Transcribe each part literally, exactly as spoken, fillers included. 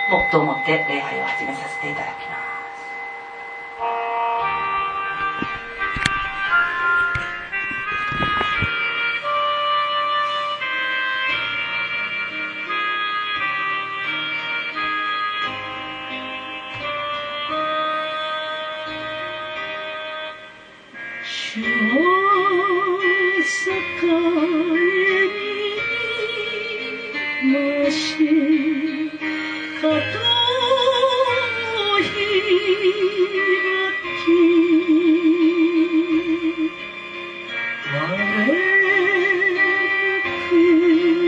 黙祷をもって礼拝を始めさせていただきます。 主は栄にまし肩を開き我くに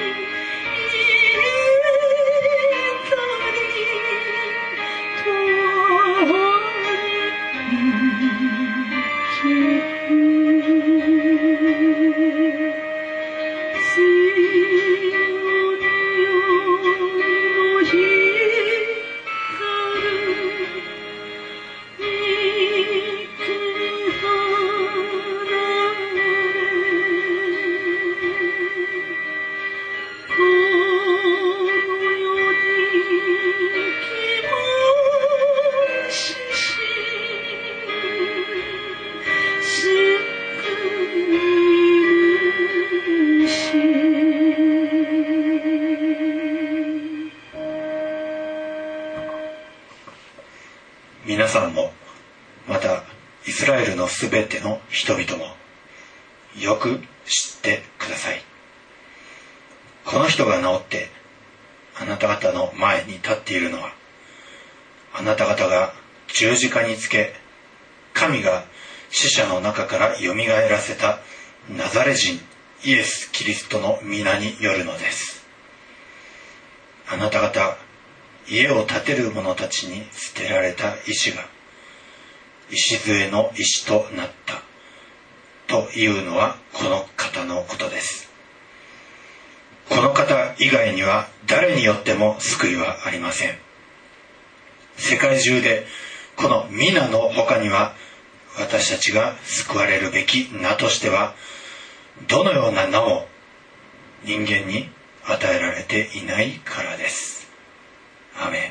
皆さんもまたイスラエルのすべての人々もよく知ってください。この人が治ってあなた方の前に立っているのは、あなた方が十字架につけ神が死者の中からよみがえらせたナザレ人イエス・キリストの皆によるのです。あなた方家を建てる者たちに捨てられた石が礎の石となったというのはこの方のことです。この方以外には誰によっても救いはありません。世界中でこの皆の他には私たちが救われるべき名としてはどのような名も人間に与えられていないからです。アーメン。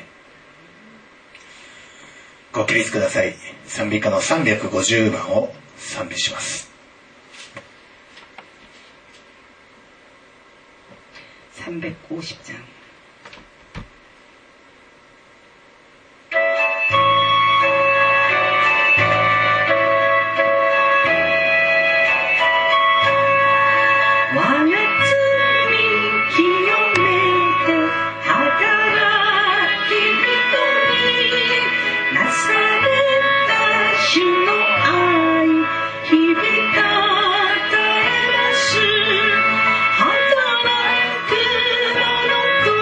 ご起立ください。賛美歌のさんびゃくごじゅうばんを賛美します。 삼백오십 장 「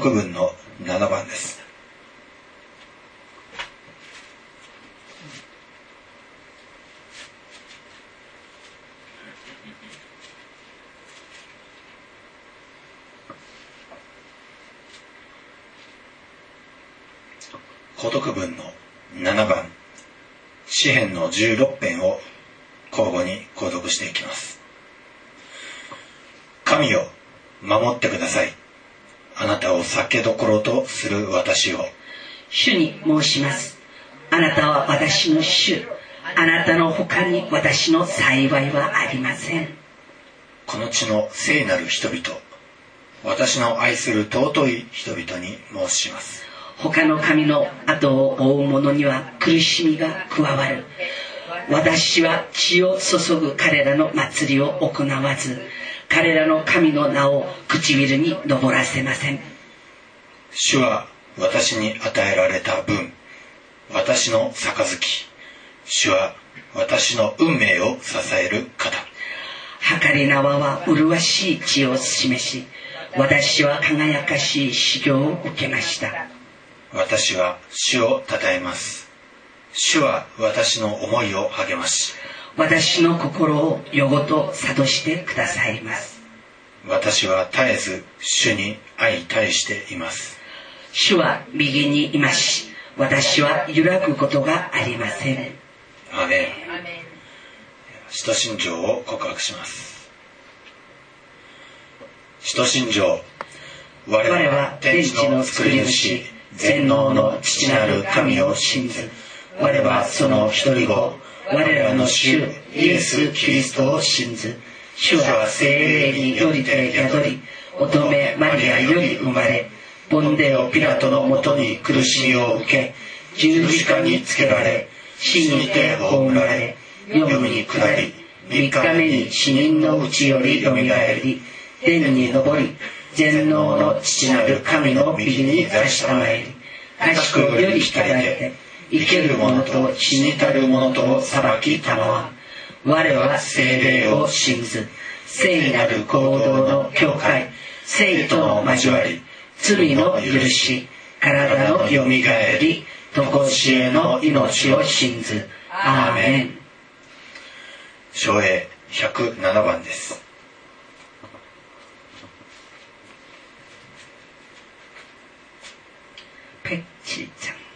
読文のななばんです。古読文のななばん、詩編のじゅうろく編を交互に購読していきます。神よ、守ってください。あなたを酒どころとする私を。 主に申します。あなたは私の主。あなたの他に私の幸いはありません。 この地の聖なる人々、私の愛する尊い人々に申します。 他の神の後を追う者には苦しみが加わる。私は血を注ぐ彼らの祭りを行わず、彼らの神の名を唇に上らせません。 主は私に与えられた分、私の杯。主は私の運命を支える方。 計り縄は麗しい血を示し、私は輝かしい修行を受けました。 私は主を称えます。主は私の思いを励まし、 私の心を夜ごと諭してくださいます。 私は絶えず主に相対しています。 主は右にいまし、私は揺らぐことがありません。 アーメン。使徒信条を告白します。使徒信条。我々は天地の作り主、全能の父なる神を信ず。我はその一人子、我らの主イエス・キリストを信ず。主は聖霊によりて宿り、乙女マリアより生まれ、ポンデオ・ピラトのもとに苦しみを受け、十字架につけられ、死にて葬られ、黄泉に下り、三日目に死人のうちよりよみがえり、天に昇り、全能の父なる神の右に座したまえり、賢くより控えて、生ける者と死にたる者とを裁きたまわ。我は聖霊を信ず、聖なる行動の教会、聖との交わり、罪の許し、体のよみがえり、常しえの命を信ず。アーメン。 唱詠ひゃくななばんです。 ペッチちゃん。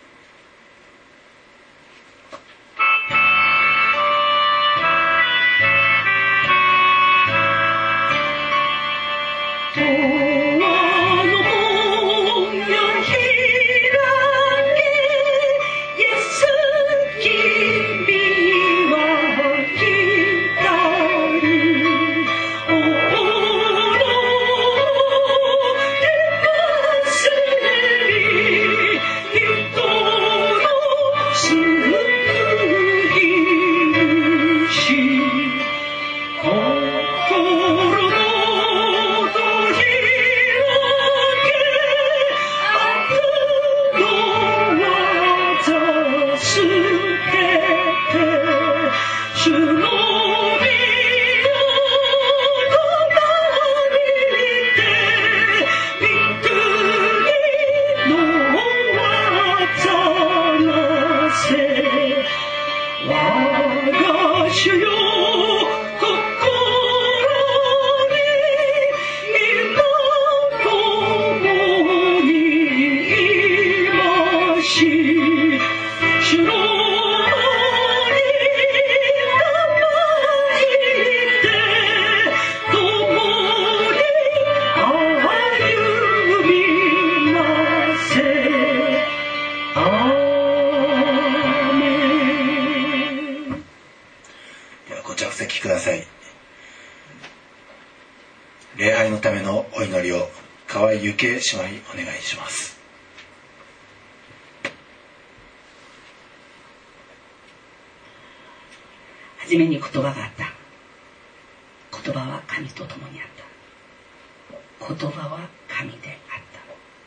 礼拝のためのお祈りを河合ゆけ姉妹お願いします。 はじめに言葉があった。言葉は神と共にあった。言葉は神であった。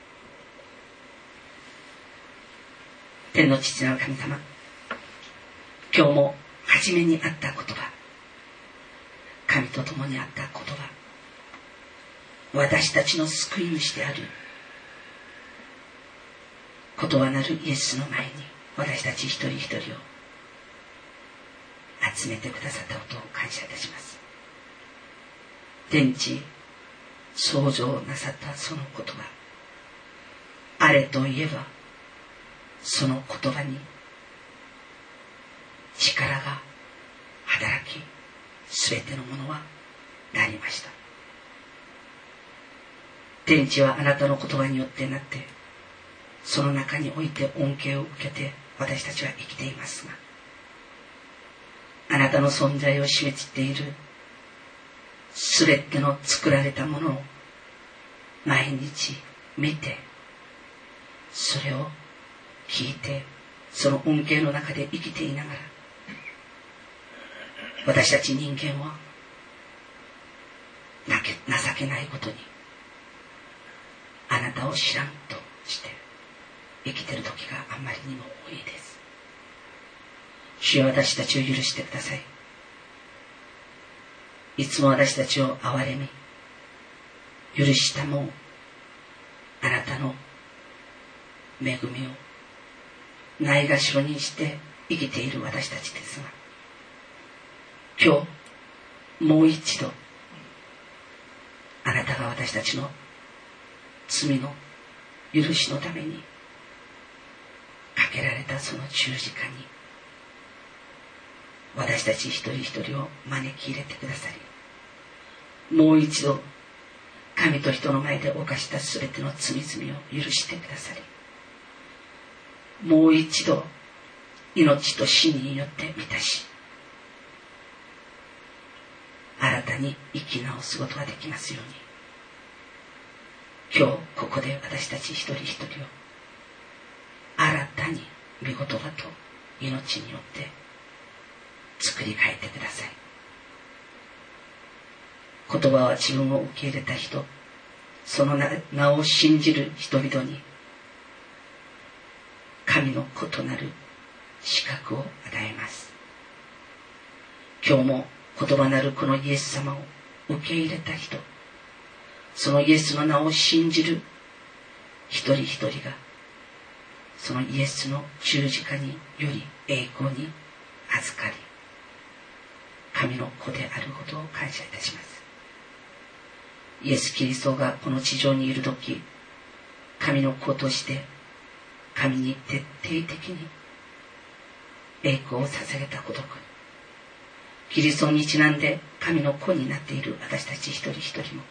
天の父なる神様、今日もはじめにあった言葉、神と共にあった言葉、私たちの救い主である言葉なるイエスの前に私たち一人一人を集めてくださったことを感謝いたします。天地創造なさったその言葉、あれといえばその言葉に力が働き、すべてのものはなりました。天地はあなたの言葉によってなって、その中において恩恵を受けて私たちは生きていますが、あなたの存在を示しているすべての作られたものを毎日見て、それを聞いて、その恩恵の中で生きていながら、私たち人間は情けないことにあなたを知らんとして生きている時があまりにも多いです。主よ、私たちを許してください。いつも私たちを憐れみ許したもあなたの恵みをないがしろにして生きている私たちですが、今日もう一度あなたが私たちの罪の許しのためにかけられたその十字架に私たち一人一人を招き入れてくださり、もう一度神と人の前で犯したすべての罪々を許してくださり、もう一度命と死によって満たし、新たに生き直すことができますように、今日ここで私たち一人一人を新たに御言葉と命によって作り変えてください。言葉は自分を受け入れた人、その名を信じる人々に神の異なる資格を与えます。今日も言葉なるこのイエス様を受け入れた人、そのイエスの名を信じる一人一人がそのイエスの十字架により栄光に預かり、神の子であることを感謝いたします。イエス・キリストがこの地上にいるとき、神の子として神に徹底的に栄光を捧げたことく、キリストにちなんで神の子になっている私たち一人一人も、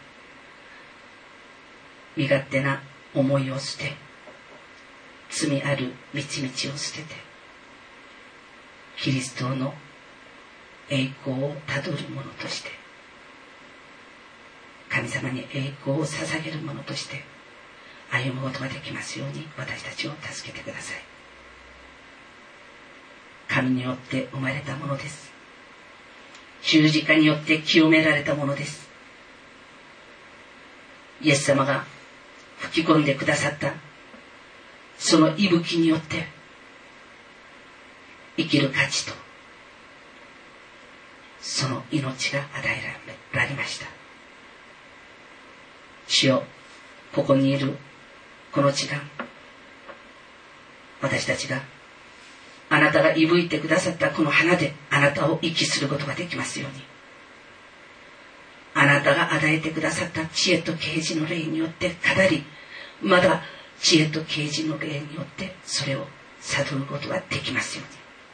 身勝手な思いを捨て、罪ある道々を捨てて、キリストの栄光をたどる者として、神様に栄光を捧げる者として歩むことができますように、私たちを助けてください。神によって生まれたものです。十字架によって清められたものです。イエス様が吹き込んでくださったその息吹によって生きる価値とその命が与えられました。主よ、ここにいるこの時間、私たちがあなたが息吹いてくださったこの花であなたを息することができますように、あなたが与えてくださった知恵と啓示の霊によって語り、まだ知恵と啓示の霊によってそれを悟ることができますように、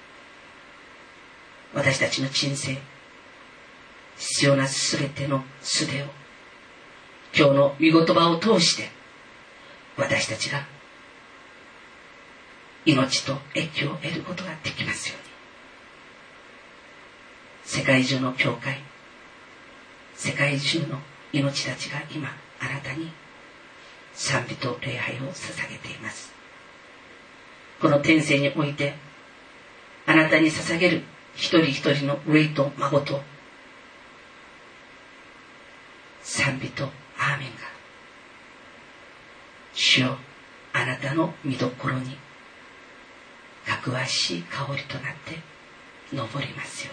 私たちの人生必要なすべての術を今日の御言葉を通して私たちが命と益を得ることができますように、世界中の教会、世界中の命たちが今あなたに賛美と礼拝を捧げています。この天性においてあなたに捧げる一人一人の霊と孫と賛美とアーメンが、主よ、あなたの御所にかくわしい香りとなって昇りますよ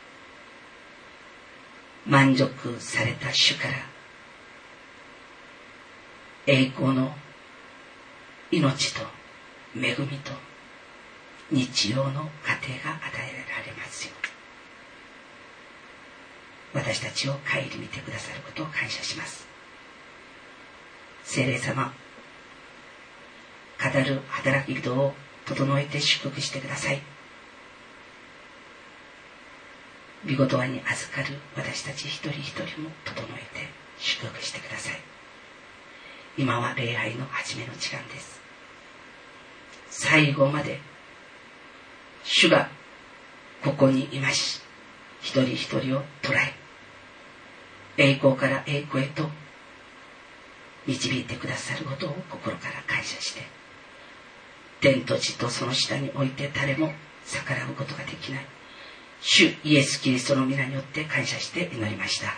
うに、満足された主から栄光の命と恵みと日曜の家庭が与えられますように、私たちを顧みてくださることを感謝します。聖霊様、語る働き人を整えて祝福してください。御言葉に預かる私たち一人一人も整えて祝福してください。今は礼拝の始めの時間です。最後まで主がここにいまし、一人一人を捉え、栄光から栄光へと導いてくださることを心から感謝して、天と地とその下において誰も逆らうことができない主イエス・キリストの皆によって感謝して祈りました。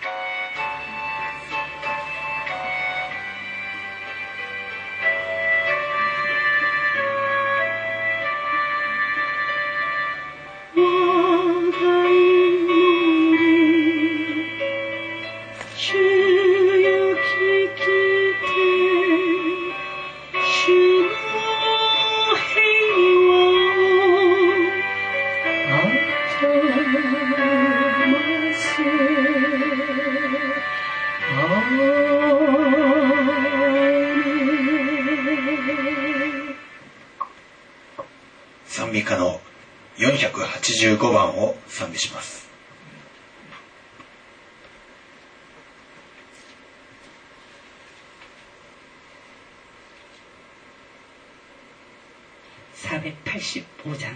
賛美歌のよんひゃくはちじゅうごばんを賛美します。 사백팔십오 장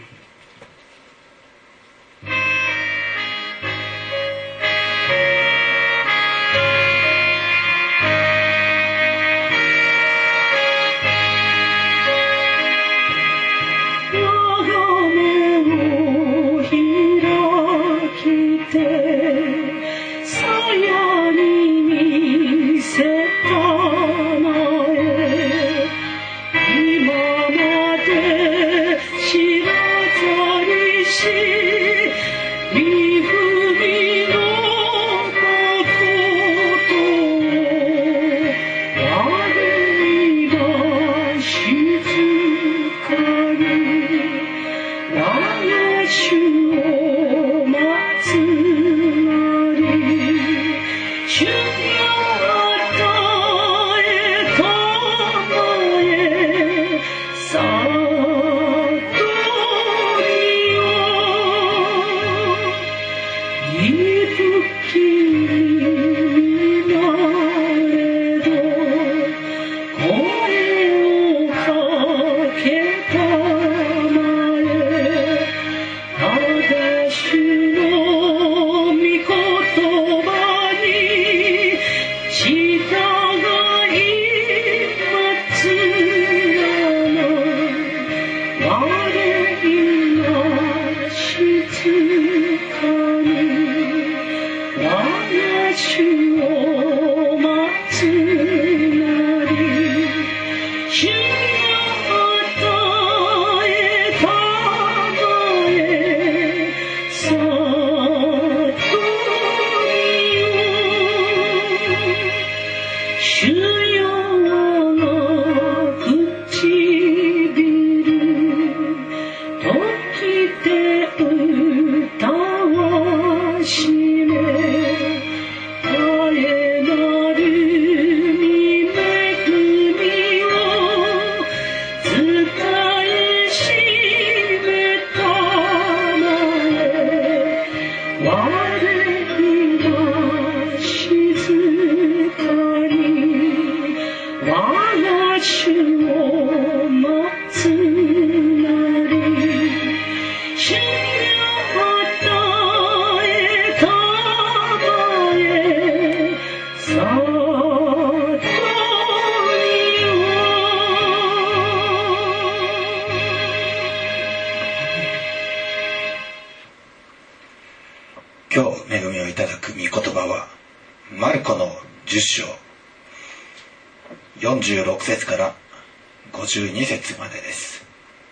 今日恵みをいただく御言葉はマルコのじゅっしょうよんじゅうろくせつからごじゅうにせつまでです。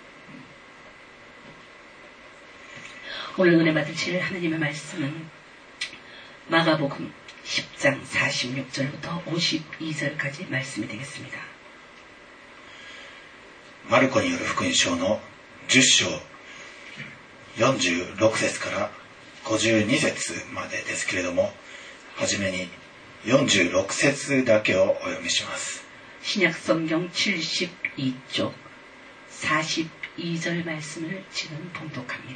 오늘 은혜 받으실 하나님의 말씀은 마가복음 십 장 사십육 절부터 오십이 절까지 말씀이 되겠습니다. マルコによる福音書のじゅっ章よんじゅうろく節からごじゅうに節までですけれども、はじめによんじゅうろく節だけをお読みします。 신약성경 칠십이 쪽 사십이 절 말씀을 지금 봉독합니다.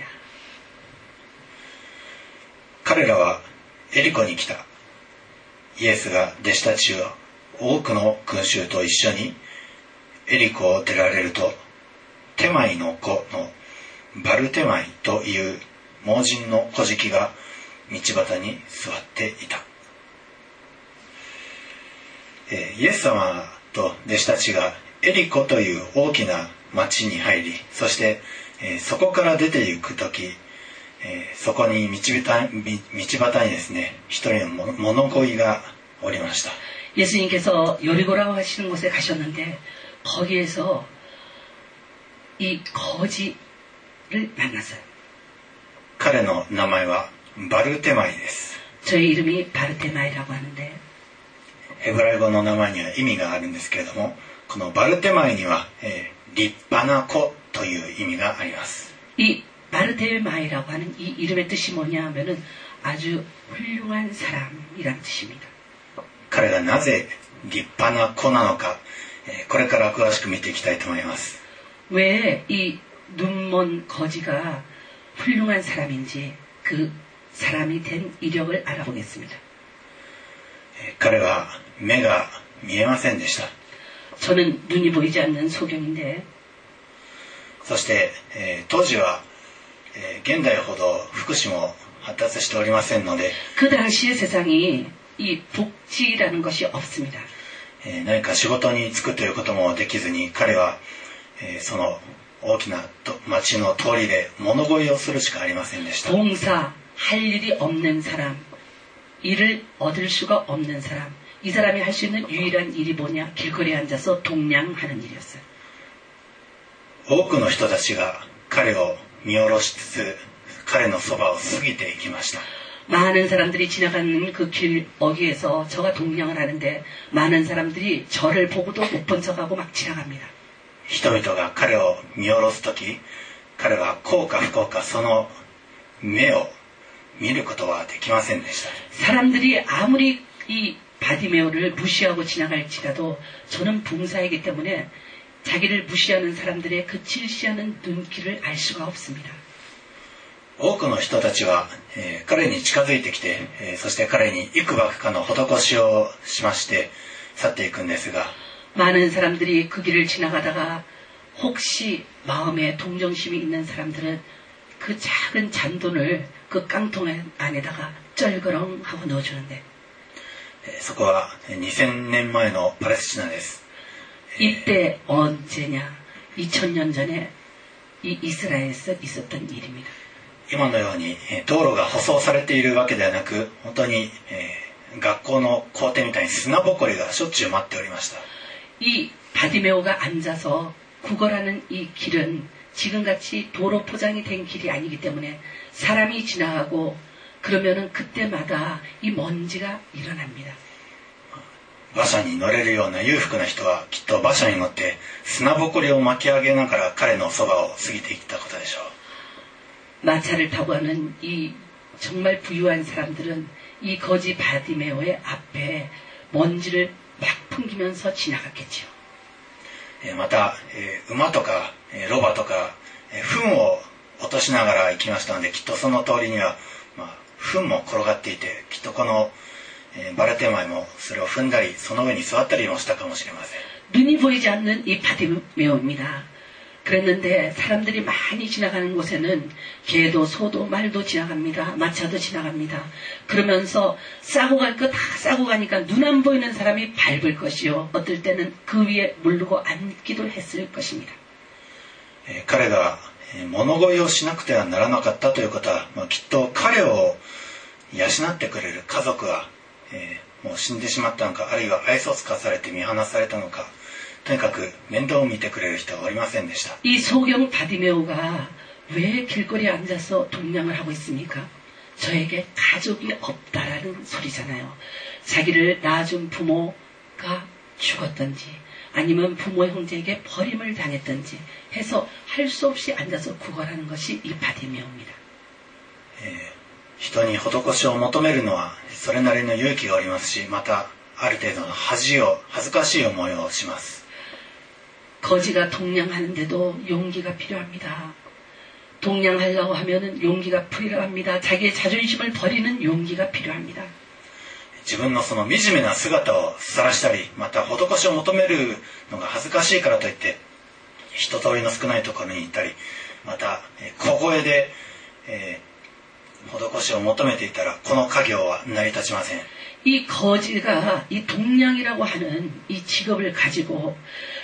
彼らはエリコに来た。イエスが弟子たちを多くの群衆と一緒にエリコを出られると、テマイの子のバルテマイという盲人の小敷が道端に座っていた。えー、イエス様と弟子たちがエリコという大きな町に入り、そして、えー、そこから出て行くとき、えー、そこに道端、道端にですね、一人の物乞いがおりました。 예수님께서 여리고라고 하시는 곳에 가셨는데 거기에서 이 거지를 만났어요. 彼の名前はバルテマイです。 저의 이름이 바르테마이라고 하는데 ヘブライ語の名前には意味があるんですけれども、このバルテマイには、えー、立派な子という意味があります。 이 바르테마이라고 하는 이 이름의 뜻이 뭐냐 하면은 아주 훌륭한 사람이란 뜻입니다. 彼がなぜ立派な子なのか、えー、これから詳しく見ていきたいと思います。 왜 이 눈먼 거지가 훌륭한 사람인지 그 사람이 된 이력을 알아보겠습니다. えー、彼は目が見えませんでした。 저는 눈이 보이지 않는 소경인데 そして、えー、当時は、えー、現代ほど福祉も発達しておりませんので、 그 당시의 세상이 이 복지라는 것이 없습니다. えー、何か仕事に就くということもできずに、彼は、えー、その大きな町の通りで物乞いをするしかありませんでした。 봉사, 할 일이 없는 사람, 일을 얻을 수가 없는 사람, 이 사람이 할 수 있는 유일한 일이 뭐냐? 길거리에 앉아서 동냥하는 일이었어요. 多くの人たちが彼を見下ろしつつ、彼のそばを過ぎていきました。 많은 사람들이 지나가는 그 길 어귀에서 저가 동냥을 하는데 많은 사람들이 저를 보고도 못 본 척하고 막 지나갑니다. 人々が彼を見下ろすとき、彼は幸か不幸かその目を見ることはできませんでした。 사람들이 아무리 이 바디메오를 무시하고 지나갈지라도 저는 봉사이기 때문에 자기를 무시하는 사람들의 그 질시하는 눈길을 알 수가 없습니다. 多くの人たちは、えー、彼に近づいてきて、えー、そして彼に幾ばくかの施しをしまして去っていくんですが、 많은 사람들이 그 길을 지나가다가 혹시 마음에 동정심이 있는 사람들은 그 작은 잔돈을 그 깡통 안에다가 쩔그렁 하고 넣어주는데, えー、そこはにせんねんまえのパレスチナです。 이때 언제냐? 이천 년 전에 이 이스라엘에서 있었던 일입니다. 今のように道路が舗装されているわけではなく、本当に、えー、学校の校庭みたいに砂ぼこりがしょっちゅう舞っておりました。 이 바디메오가 앉아서 구걸하는 이 길은 지금같이 도로 포장이 된 길이 아니기 때문에 사람이 지나가고 그러면은 그때마다 이 먼지가 일어납니다. 馬車に乗れるような裕福な人はきっと馬車に乗って砂ぼこりを巻き上げながら彼のそばを過ぎていったことでしょう。 마차를 타고 가는 이 정말 부유한 사람들은 이 거지 바디메오의 앞에 먼지를 막 풍기면서 지나갔겠죠. また、えー、馬とか、えー、ロバとか、えー、糞を落としながら行きましたので、きっとその通りには、まあ、糞も転がっていて、きっとこの、えー、バルテマイもそれを踏んだり、その上に座ったりもしたかもしれません。 눈이 보이지 않는 이 바디메오입니다. 그랬는데 사람들이 많이 지나가는 곳에는 개도 소도 말도 지나갑니다. 마차도 지나갑니다. 그러면서 싸고 갈 거 다 싸고 가니까 눈 안 보이는 사람이 밟을 것이요. 어떨 때는 그 위에 물르고 앉기도 했을 것입니다. 彼が物乞いをしなくてはならなかったということは、まあ、きっと彼を養ってくれる家族は、えー、もう死んでしまったのか、あるいは愛想つかされて見放されたのか、とにかく面倒を見てくれる人はおりませんでした。 이 소경 바디메오가 왜 길거리에 앉아서 동냥을 하고 있습니까? 저에게 가족이 없다라는 소리잖아요. 자기를 낳아준 부모가 죽었던지 아니면 부모 형제에게 버림을 당했든지 해서 할 수 없이 앉아서 구걸하는 것이 이 바디메오입니다. 人に施しを求めるのはそれなりの勇気がありますし、またある程度の恥を恥ずかしい思いをします。 거지가 동냥하는데도 용기가 필요합니다. 동냥하려고 하면은 용기가 필요합니다. 자기의 자존심을 버리는 용기가 필요합니다. 自分のその惨めな姿を晒したり、また施しを求めるのが恥ずかしいからといって人通りの少ないところに行ったり、また小声で、えー 施しを求めていたらこの家業は成り立ちません。 이 거지가 이 동냥이라고 하는 이 직업을 가지고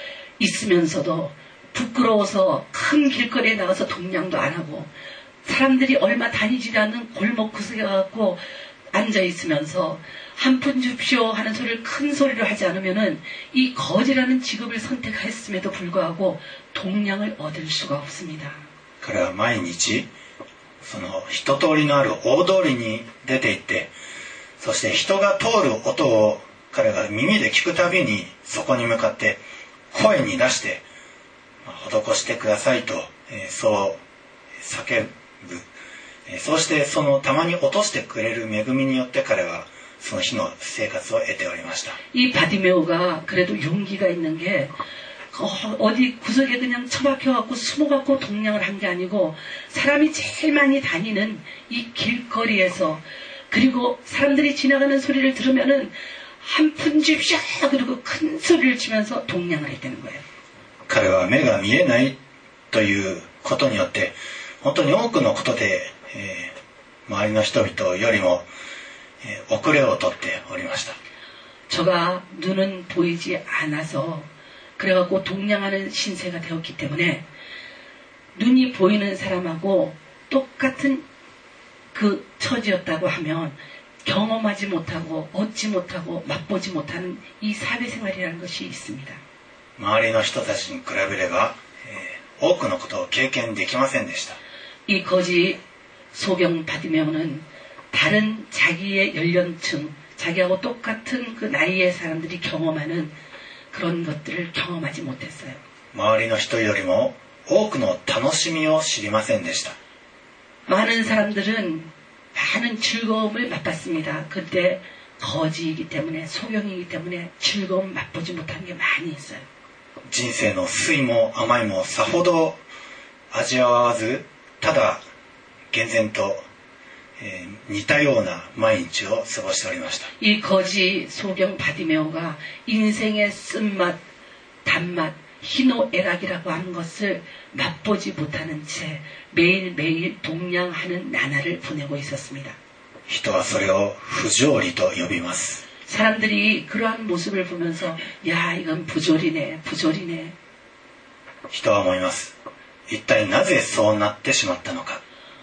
있으면서도 부끄러워서 큰 길거리에 나가서 동냥도 안 하고 사람들이 얼마 다니지 않는 골목 구석에 가서 앉아 있으면서 한 푼 줍시오 하는 소리를 큰 소리로 하지 않으면은 이 거지라는 직업을 선택했음에도 불구하고 동냥을 얻을 수가 없습니다. 彼は毎日その人通りのある大通りに出て行って、そして人が通る音を彼が耳で聞くたびにそこに向かって声に出して施してくださいと、えー、そう叫ぶ、えー、そうしてそのたまに落としてくれる恵みによって彼はその日の生活を得ておりました。 이 바디메오가 그래도 용기가 있는 게 어디 구석에 그냥 처박혀갖고 숨어갖고 동냥을 한 게 아니고 사람이 제일 많이 다니는 이 길거리에서 그리고 사람들이 지나가는 소리를 들으면은 한 푼 줍시오 그리고 큰 소리를 치면서 동냥을 했다는 거예요. 彼は目が見えないということによって本当に多くのことで、えー、周りの人々よりも、えー、遅れをとっておりました。 저가 눈은 보이지 않아서 그래갖고 동냥하는 신세가 되었기 때문에 눈이 보이는 사람하고 똑같은 그 처지였다고 하면 경험하지 못하고 얻지 못하고 맛보지 못하는 이 사회생활이라는 것이 있습니다. 周りの人たちに比べれば、えー、多くのことを経験できませんでした。 이 거지 소경 바디메오는 다른 자기의 연령층, 자기하고 똑같은 그 나이의 사람들이 경험하는 그런 것들을 경험하지 못했어요. 周りの人よりも多くの楽しみを知りませんでした。 많은 사람들은 많은 즐거움을 맛봤습니다. 그때 거지이기 때문에 소경이기 때문에 즐거움 맛보지 못한 게 많이 있어요. 人生の酸いも甘いもさほど味わわず、ただ厳然と、えー、似たような毎日を過ごしておりました。 이 거지 소경 바디메오가 인생의 쓴맛, 단맛, 희노애락이라고 하는 것을 맛보지 못하는 채 매일매일 동냥하는 나날을 보내고 있었습니다. 人はそれを不条理と呼びます。 사람들이 그러한 모습을 보면서 야 이건 부조리네 부조리네. 人は思います。一体なぜそうなってしまったのか。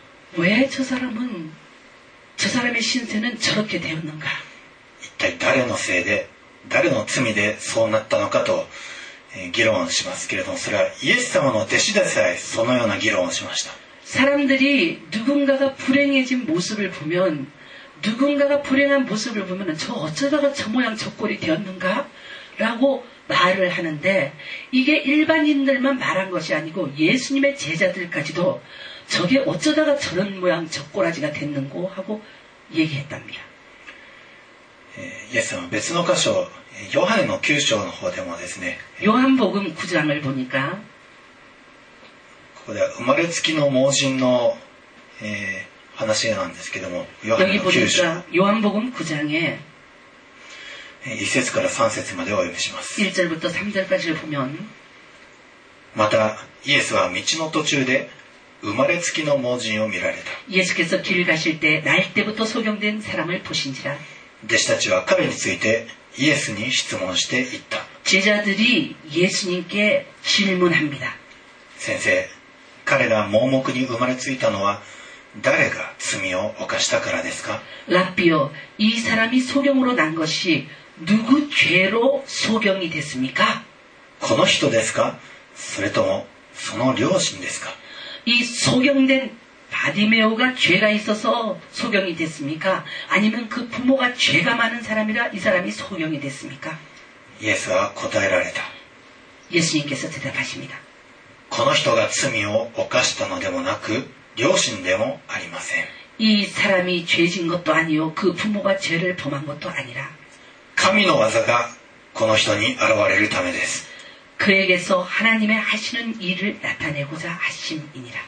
왜 저 사람은 저 사람의 신세는 저렇게 되었는가. 一体誰のせいで誰の罪でそうなったのかと、えー、議論しますけれども、それはイエス様の弟子でさえそのような議論をしました。 사람들이 누군가가 불행해진 모습을 보면 누군가가 불행한 모습을 보면 저 어쩌다가 저 모양 저 꼴이 되었는가? 라고 말을 하는데 이게 일반인들만 말한 것이 아니고 예수님의 제자들까지도 저게 어쩌다가 저런 모양 저 꼬라지가 됐는고 하고 얘기했답니다. イエス様は別の箇所、ヨハネのきゅう章の方でもですね、 요한복음 구 장을 보니까 ここでは生まれつきの盲人の、えー話なんですけども、ヨハネ 여기 のきゅう章 보니까 요한복음 구 장에 いち節からさん節までをお読みします。 일 절부터 삼 절까지를 보면 またイエスは道の途中で生まれつきの盲人を見られた。 예수께서 길 가실 때 날 때부터 소경된 사람을 보신지라. 弟子たちは彼についてイエスに質問していった。 제자들이 예수님께 질문합니다. 先生、彼ら盲目に生まれついたのは誰が罪を犯したからですか? 라비오, 이 사람이 소경으로 난 것이 누구 죄로 소경이 됐습니까? この人ですか? それともその両親ですか? 이 소경된 바디메오가 죄가 있어서 소경이 됐습니까? 아니면 그 부모가 죄가 많은 사람이라 이 사람이 소경이 됐습니까? イエスは答えられた。 예수님께서 대답하십니다. この人が罪を犯したのでもなく両親でもありません。 이 사람이 죄진 것도 아니요 그 부모가 죄를 범한 것도 아니라 神の技がこの人に現れるためです。 그에게서 하나님의 하시는 일을 나타내고자 하심이니라.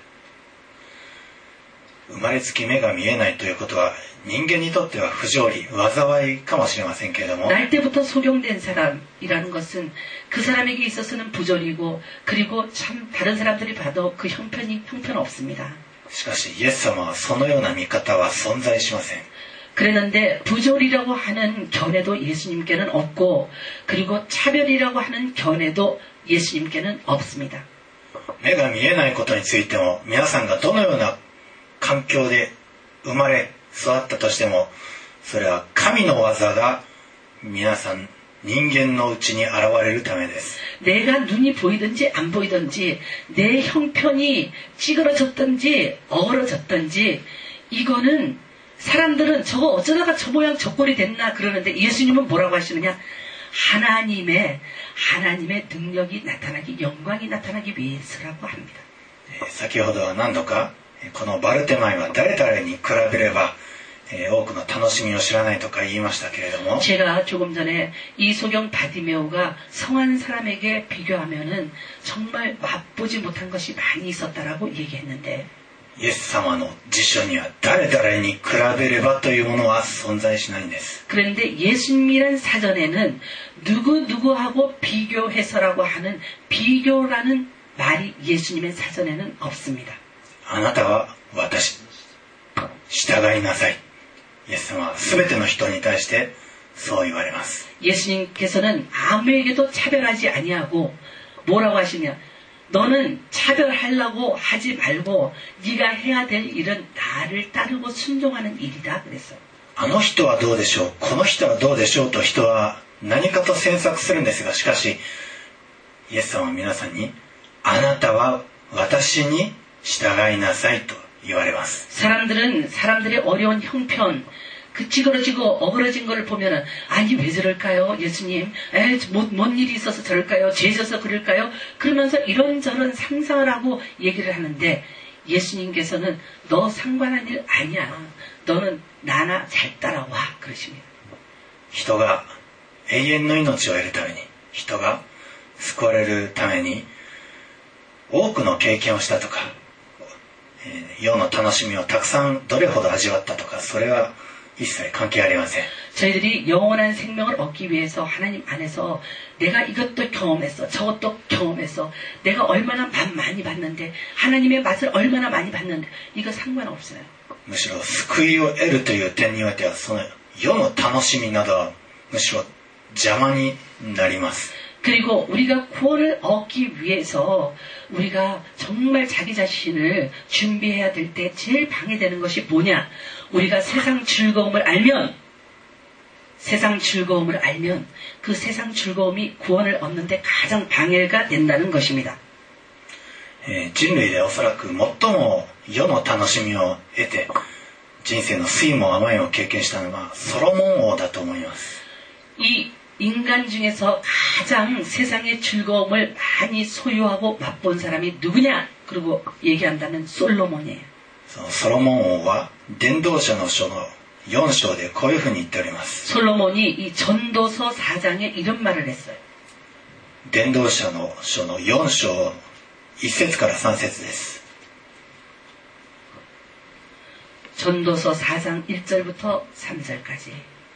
生まれつき目が見えないということは人間にとっては不条理、災いかもしれませんけれども 날 때부터 소경된 사람이라는 것은 그 사람에게 있어서는 부조리고 그리고 참 다른 사람들이 봐도 그 형편이 형편없습니다. しかしイエス様はそのような見方は存在しません。 그랬는데 부조리라고 하는 견해도 예수님께는 없고 그리고 차별이라고 하는 견해도 예수님께는 없습니다. 目が見えないことについても皆さんがどのような環境で生まれ育ったとしてもそれは神の技が皆さん人間のうちに現れるためです。 내가 눈이 보이든지 안 보이든지 내 형편이 찌그러졌든지 어그러졌든지 이거는 사람들은 저거 어쩌다가 저 모양 저 꼴이 됐나 그러는데 예수님은 뭐라고 하시느냐? 하나님의 하나님의 능력이 나타나기 영광이 나타나기 위해서라고 합니다. 先ほどは何度かこのバルテマイは誰々に比べれば多くの楽しみを知らないとか言いましたけれども 제가 조금 전에 이 소경 바디메오가 성한 사람에게 비교하면은 정말 맛보지 못한 것이 많이 있었다라고 얘기했는데 イエス様の辞書には誰々に比べればというものは存在しないんです。 그런데 예수님이란 사전에는 누구누구하고 비교해서라고 하는 비교라는 말이 예수님의 사전에는 없습니다. あなたは私従いなさい。イエス様は全ての人に対してそう言われます。 예수님께서는 아무에게도 차별하지 아니하고 뭐라고 하시냐? 너는 차별하려고 하지 말고 네가 해야 될 일은 나를 따르고 순종하는 일이다 그랬어요. あの人はどうでしょう、この人はどうでしょうと人は何かと詮索するんですが、しかしイエス様は皆さんにあなたは私に従いなさいと言われます。 사람들은 사람들의 어려운 형편 그 찌그러지고 어그러진 거를 보면은 아니 왜 저럴까요 예수님 에이 뭔 일이 있어서 저럴까요 죄져서 그럴까요 그러면서 이런저런 상상을 하고 얘기를 하는데 예수님께서는 너 상관한 일 아니야 너는 나나 잘 따라와 그러십니다. 人が永遠の命を得るために人が救われるために多くの経験をしたとか世の楽しみをたくさんどれほど味わったとかそれは一切関係ありません。 저희들이 영원한 생명을 얻기 위해서 하나님 안에서 내가 이것도 경험했어 저것도 경험했어 내가 얼마나 맛 많이 봤는데 하나님의 맛을 얼마나 많이 봤는데 이거 상관없어요. むしろ救いを得るという点においてはその世の楽しみなどはむしろ邪魔になります。 그리고 우리가 구원을 얻기 위해서 우리가 정말 자기 자신을 준비해야 될 때 제일 방해되는 것이 뭐냐? 우리가 세상 즐거움을 알면 세상 즐거움을 알면 그 세상 즐거움이 구원을 얻는데 가장 방해가 된다는 것입니다. 人類でおそらく最も世の楽しみを得て人生の酸いも甘いも経験したのはソロモン王だと思います。 이 인간 중에서 가장 세상의 즐거움을 많이 소유하고 맛본 사람이 누구냐? 그리고 얘기한다면 솔로몬이에요. ソロモン王は伝道者の書のよん章でこういうふうに言っております。 솔로몬이 이 전도서 사 장에 이런 말을 했어요. 伝道者の書のよん章いち節からさん節です。 전도서 사 장 일 절부터 삼 절까지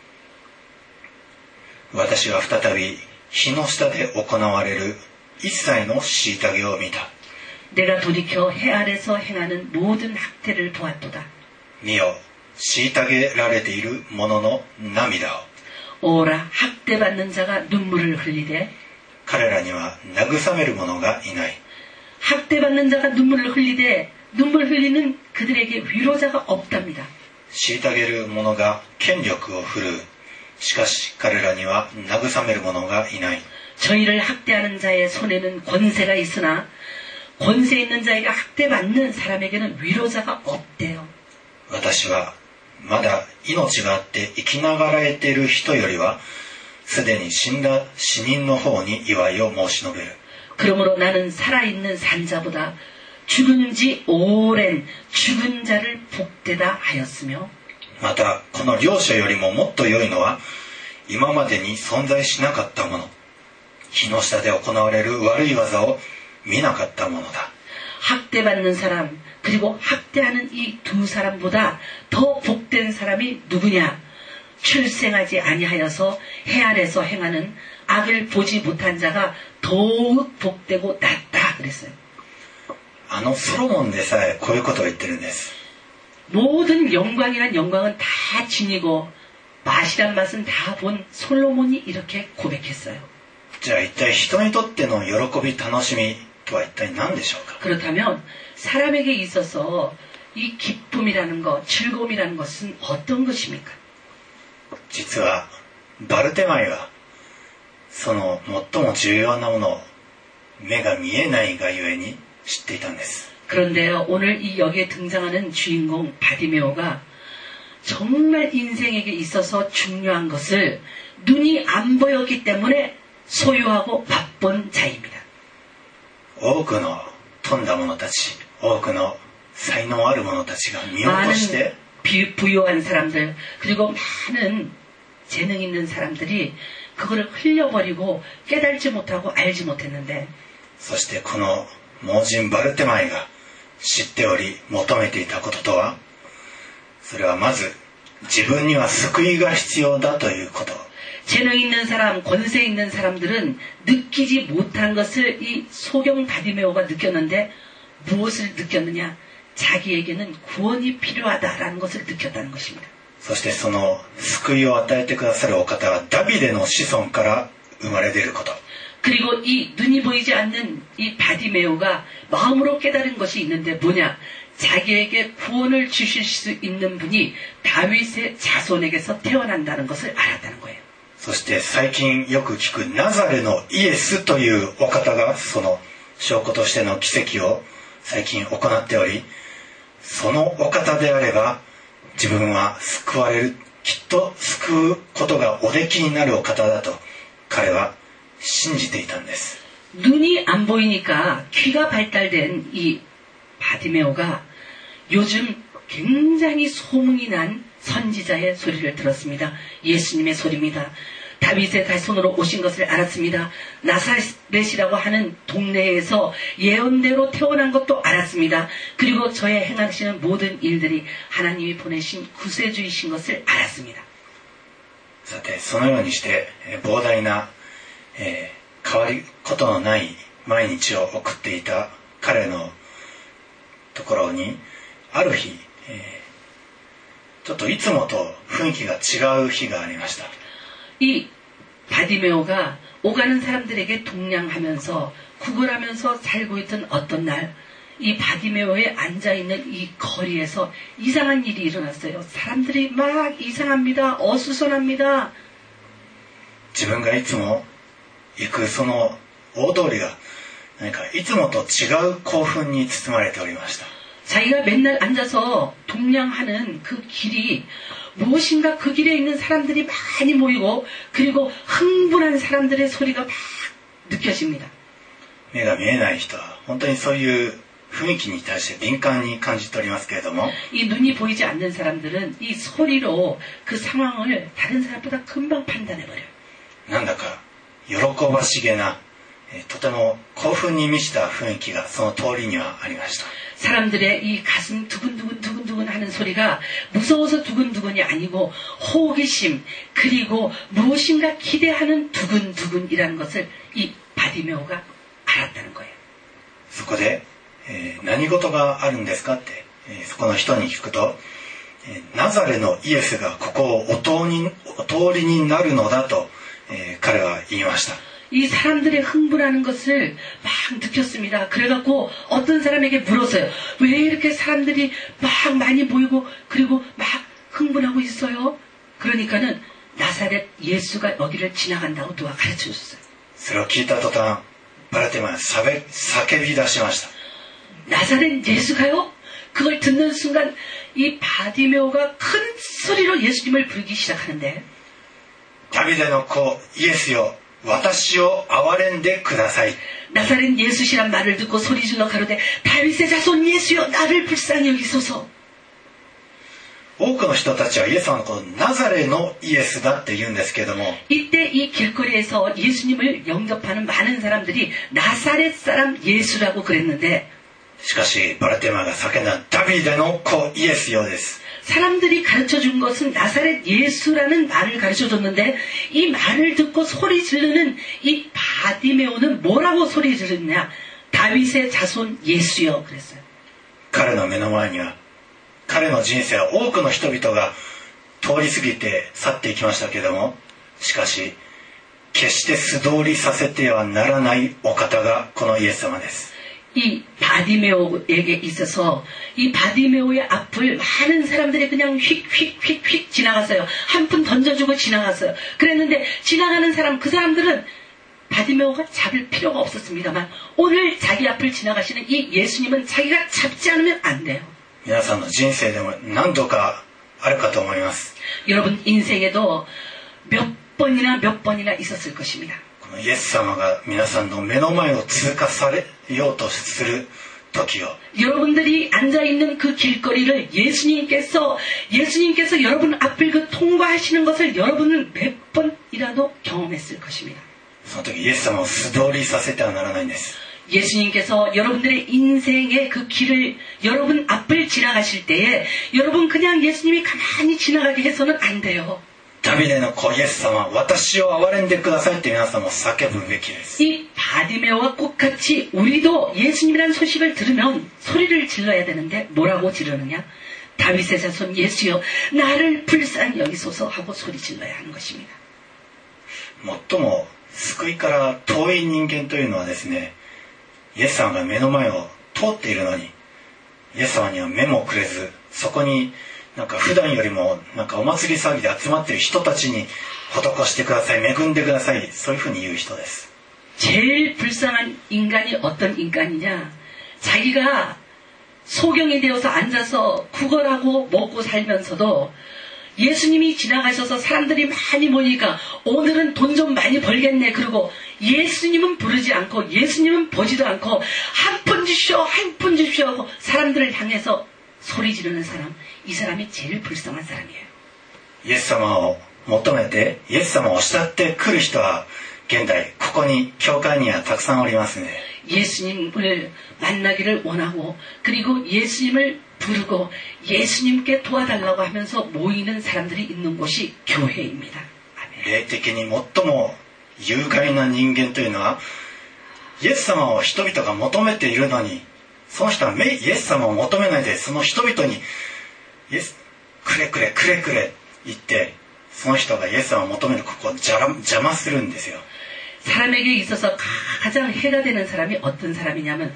私は再び日の下で行われる一切の虐げを見た。 내가 돌이켜 해 아래서 행하는 모든 학대를 보았도다. 見よ、虐げられている者の涙を。 오라 학대받는 자가 눈물을 흘리되 彼らには慰める者がいない。 학대받는 자가 눈물을 흘리되 눈물 흘리는 그들에게 위로자가 없답니다. 虐げる者が権力を振るう。しかし彼らには慰める者がいない。 저희를 학대하는 자의 손에는 권세가 있으나 권세 있는 자에게 학대받는 사람에게는 위로자가 없대요. 私はまだ命があって生きながらえている人よりはすでに死んだ死人の方に祝いを申し述べる。 그러므로 나는 살아있는 산자보다 죽은 지 오랜 죽은 자를 복되다 하였으며 またこの両者よりももっと良いのは今までに存在しなかったもの、日の下で行われる悪い技を見なかったものだ。 학대받는 사람 그리고 학대하는 이 두 사람보다 더 복된 사람이 누구냐? 출생하지 아니하여서 해 아래서 행하는 악을 보지 못한 자가 더욱 복되고 낫다 그랬어요. あのソロモンでさえこういうことを言ってるんです。 모든 영광이란 영광은 다 지니고 맛이란 맛은 다 본 솔로몬이 이렇게 고백했어요. じゃあ一体人にとっての喜び楽しみとは一体何でしょうか。 그렇다면 사람에게 있어서 이 기쁨이라는 것, 즐거움이라는 것은 어떤 것입니까? 実はバルテマイはその最も重要なものを目が見えないがゆえに知っていたんです。 그런데 오늘 이 여기에 등장하는 주인공 바디메오가 정말 인생에게 있어서 중요한 것을 눈이 안 보였기 때문에 소유하고 맛본 자입니다. 多くの富んだ者たち、多くの才能ある者たちが見落として 많은 부유한 사람들 그리고 많은 재능 있는 사람들이 그거를 흘려버리고 깨달지 못하고 알지 못했는데 そしてこの盲人バルテマイが知っており求めていたこととは、それはまず自分には救いが必要だということ。 재능 있는 사람, 권세 있는 사람들은 느끼지 못한 것을 이 소경 바디메오가 느꼈는데 무엇을 느꼈느냐? 자기에게는 구원이 필요하다라는 것을 느꼈다는 것입니다. そしてその救いを与えてくださるお方はダビデの子孫から生まれ出ること。 그리고 이 눈이 보이지 않는 이 바디메오가 마음으로 깨달은 것이 있는데 뭐냐? 자기에게 구원을 주실 수 있는 분이 다윗의 자손에게서 태어난다는 것을 알았다는 거예요. そして最近よく聞くナザレのイエスというお方がその証拠としての奇跡を最近行っており、そのお方であれば自分は救われる、きっと救うことがおできになるお方だと彼は信じていたんです。 눈이 안 보이니까 귀가 발달된 이 바디메오가 요즘 굉장히 소문이 난 선지자의 소리를 들었습니다. 예수님의 소리입니다. 다윗의 자손으로 오신 것을 알았습니다. 나사렛이라고 하는 동네에서 예언대로 태어난 것도 알았습니다. 그리고 저의 행하시는 모든 일들이 하나님이 보내신 구세주이신 것을 알았습니다. さてそのようにして膨大な、えー、変わりことのない毎日を送っていた彼のところにある日、えー、ちょっといつもと雰囲気が違う日がありました。 이 바디메오가 오가는 사람들에게 동냥하면서 구걸하면서 살고 있던 어떤 날 이 바디메오에 앉아있는 이 거리에서 이상한 일이 일어났어요. 사람들이 막 이상합니다. 어수선합니다. 自分がいつも行くその大通りが何かいつもと違う興奮に包まれておりました。 자기가 맨날 앉아서 동냥하는 그 길이 무엇인가 그 길에 있는 사람들이 많이 모이고 그리고 흥분한 사람들의 소리가 막 느껴집니다. 目が見えない人は本当にそういう雰囲気に対して敏感に感じておりますけれども 이 눈이 보이지 않는 사람들은 이 소리로 그 상황을 다른 사람보다 금방 판단해버려요. なんだか喜ばしげなとても興奮に満ちた雰囲気がその通りにはありました。 사람들의 이 가슴 두근두근 두근두근 하는 소리가 무서워서 두근두근이 아니고 호기심 그리고 무엇인가 기대하는 두근두근이라는 것을 이 바디메오가 알았다는 거예요. そこで、えー、何事があるんですかって、えー、そこの人に聞くと、えー、ナザレのイエスがここをお通りに、お通りになるのだと、えー、彼は言いました。 이 사람들의 흥분하는 것을 막 느꼈습니다. 그래갖고 어떤 사람에게 물었어요. 왜 이렇게 사람들이 막 많이 모이고 그리고 막 흥분하고 있어요? 그러니까는 나사렛 예수가 여기를 지나간다고 누가 가르쳐줬어요. それを聞いた途端バルテマイは叫び出しました。 나사렛 예수가요? 그걸 듣는 순간 이 바디메오가 큰 소리로 예수님을 부르기 시작하는데 ダビデの子イエスよ私を憐れんでください。 나사렛 예수시란 말을 듣고 소리질러 가로되 다윗의 자손 예수여 나를 불쌍히 여기소서. 多くの人たちはイエス様のことをナザレのイエスだって言うんですけども、 이때 이 길거리에서 예수님을 영접하는 많은 사람들이 나사렛 사람 예수라고 그랬는데, しかしバルテマが叫んだダビデの子イエスよです。 사람들이 가르쳐준 것은 나사렛 예수라는 말을 가르쳐줬는데 이 말을 듣고 소리 지르는 이 바디메오는 뭐라고 소리 지르냐? 다윗의 자손 예수여 그랬어요. 彼の目の前には彼の人生は多くの人々が通り過ぎて去っていきましたけれども、しかし決して素通りさせてはならないお方がこのイエス様です。 이 바디메오에게 있어서 이 바디메오의 앞을 많은 사람들이 그냥 휙휙휙휙 지나갔어요. 한 푼 던져주고 지나갔어요. 그랬는데 지나가는 사람, 그 사람들은 바디메오가 잡을 필요가 없었습니다만 오늘 자기 앞을 지나가시는 이 예수님은 자기가 잡지 않으면 안 돼요. 皆さんの人生でも何度かあるかと思います。 여러분 인생에도 몇 번이나 몇 번이나 있었을 것입니다. このイエス様が皆さんの目の前を通過されようとする時を、 여러분들이 앉아있는 그 길거리를 예수님께서 예수님께서 여러분 앞을 그 통과하시는 것을 여러분은 몇 번이라도 경험했을 것입니다. その時イエス様を素通りさせてはならないんです。 예수님께서 여러분들의 인생의 그 길을 여러분 앞을 지나가실 때에 여러분 그냥 예수님이 가만히 지나가게 해서는 안 돼요. ダビデの子イエス様、私を憐れんでくださいって皆さんも叫ぶべきです。 이 바디메오와 똑같이 우리도 예수님이라는 소식을 들으면 소리를 질러야 되는데 뭐라고 지르느냐? 다윗의 자손 예수여 나를 불쌍히 여기소서 하고 소리 질러야 하는 것입니다. 最も救いから遠い人間というのはですね、イエス様が目の前を通っているのにイエス様には目もくれず、そこになんか普段よりもなんかお祭り騒ぎで集まっている人たちに施してください、恵んでください、そういうふうに言う人です。 제일 불쌍한 인간이 어떤 인간이냐? 자기가 소경이 되어서 앉아서 구걸하고 먹고 살면서도 예수님이 지나가셔서 사람들이 많이 모이니까 오늘은 돈 좀 많이 벌겠네. 그리고 예수님은 부르지 않고 예수님은 보지도 않고 한 푼 주시오 한 푼 주시오 하고 사람들을 향해서 소리 지르는 사람, 이 사람이 제일 불쌍한 사람이에요. イエス様を求めてイエス様を慕ってくる人は現代ここに教会にはたくさんおりますね。 예수님을 만나기를 원하고 그리고 예수님을 부르고 예수님께 도와달라고 하면서 모이는 사람들이 있는 곳이 교회입니다. 아멘. 霊的に最も有害な人間というのはイエス様を人々が求めているのに、その人はイエス様を求めないでその人々にイエスくれくれくれくれ言ってその人がイエス様を求めるここを邪魔するんですよ。 사람에게 있어서 가장 해가 되는 사람이 어떤 사람이냐면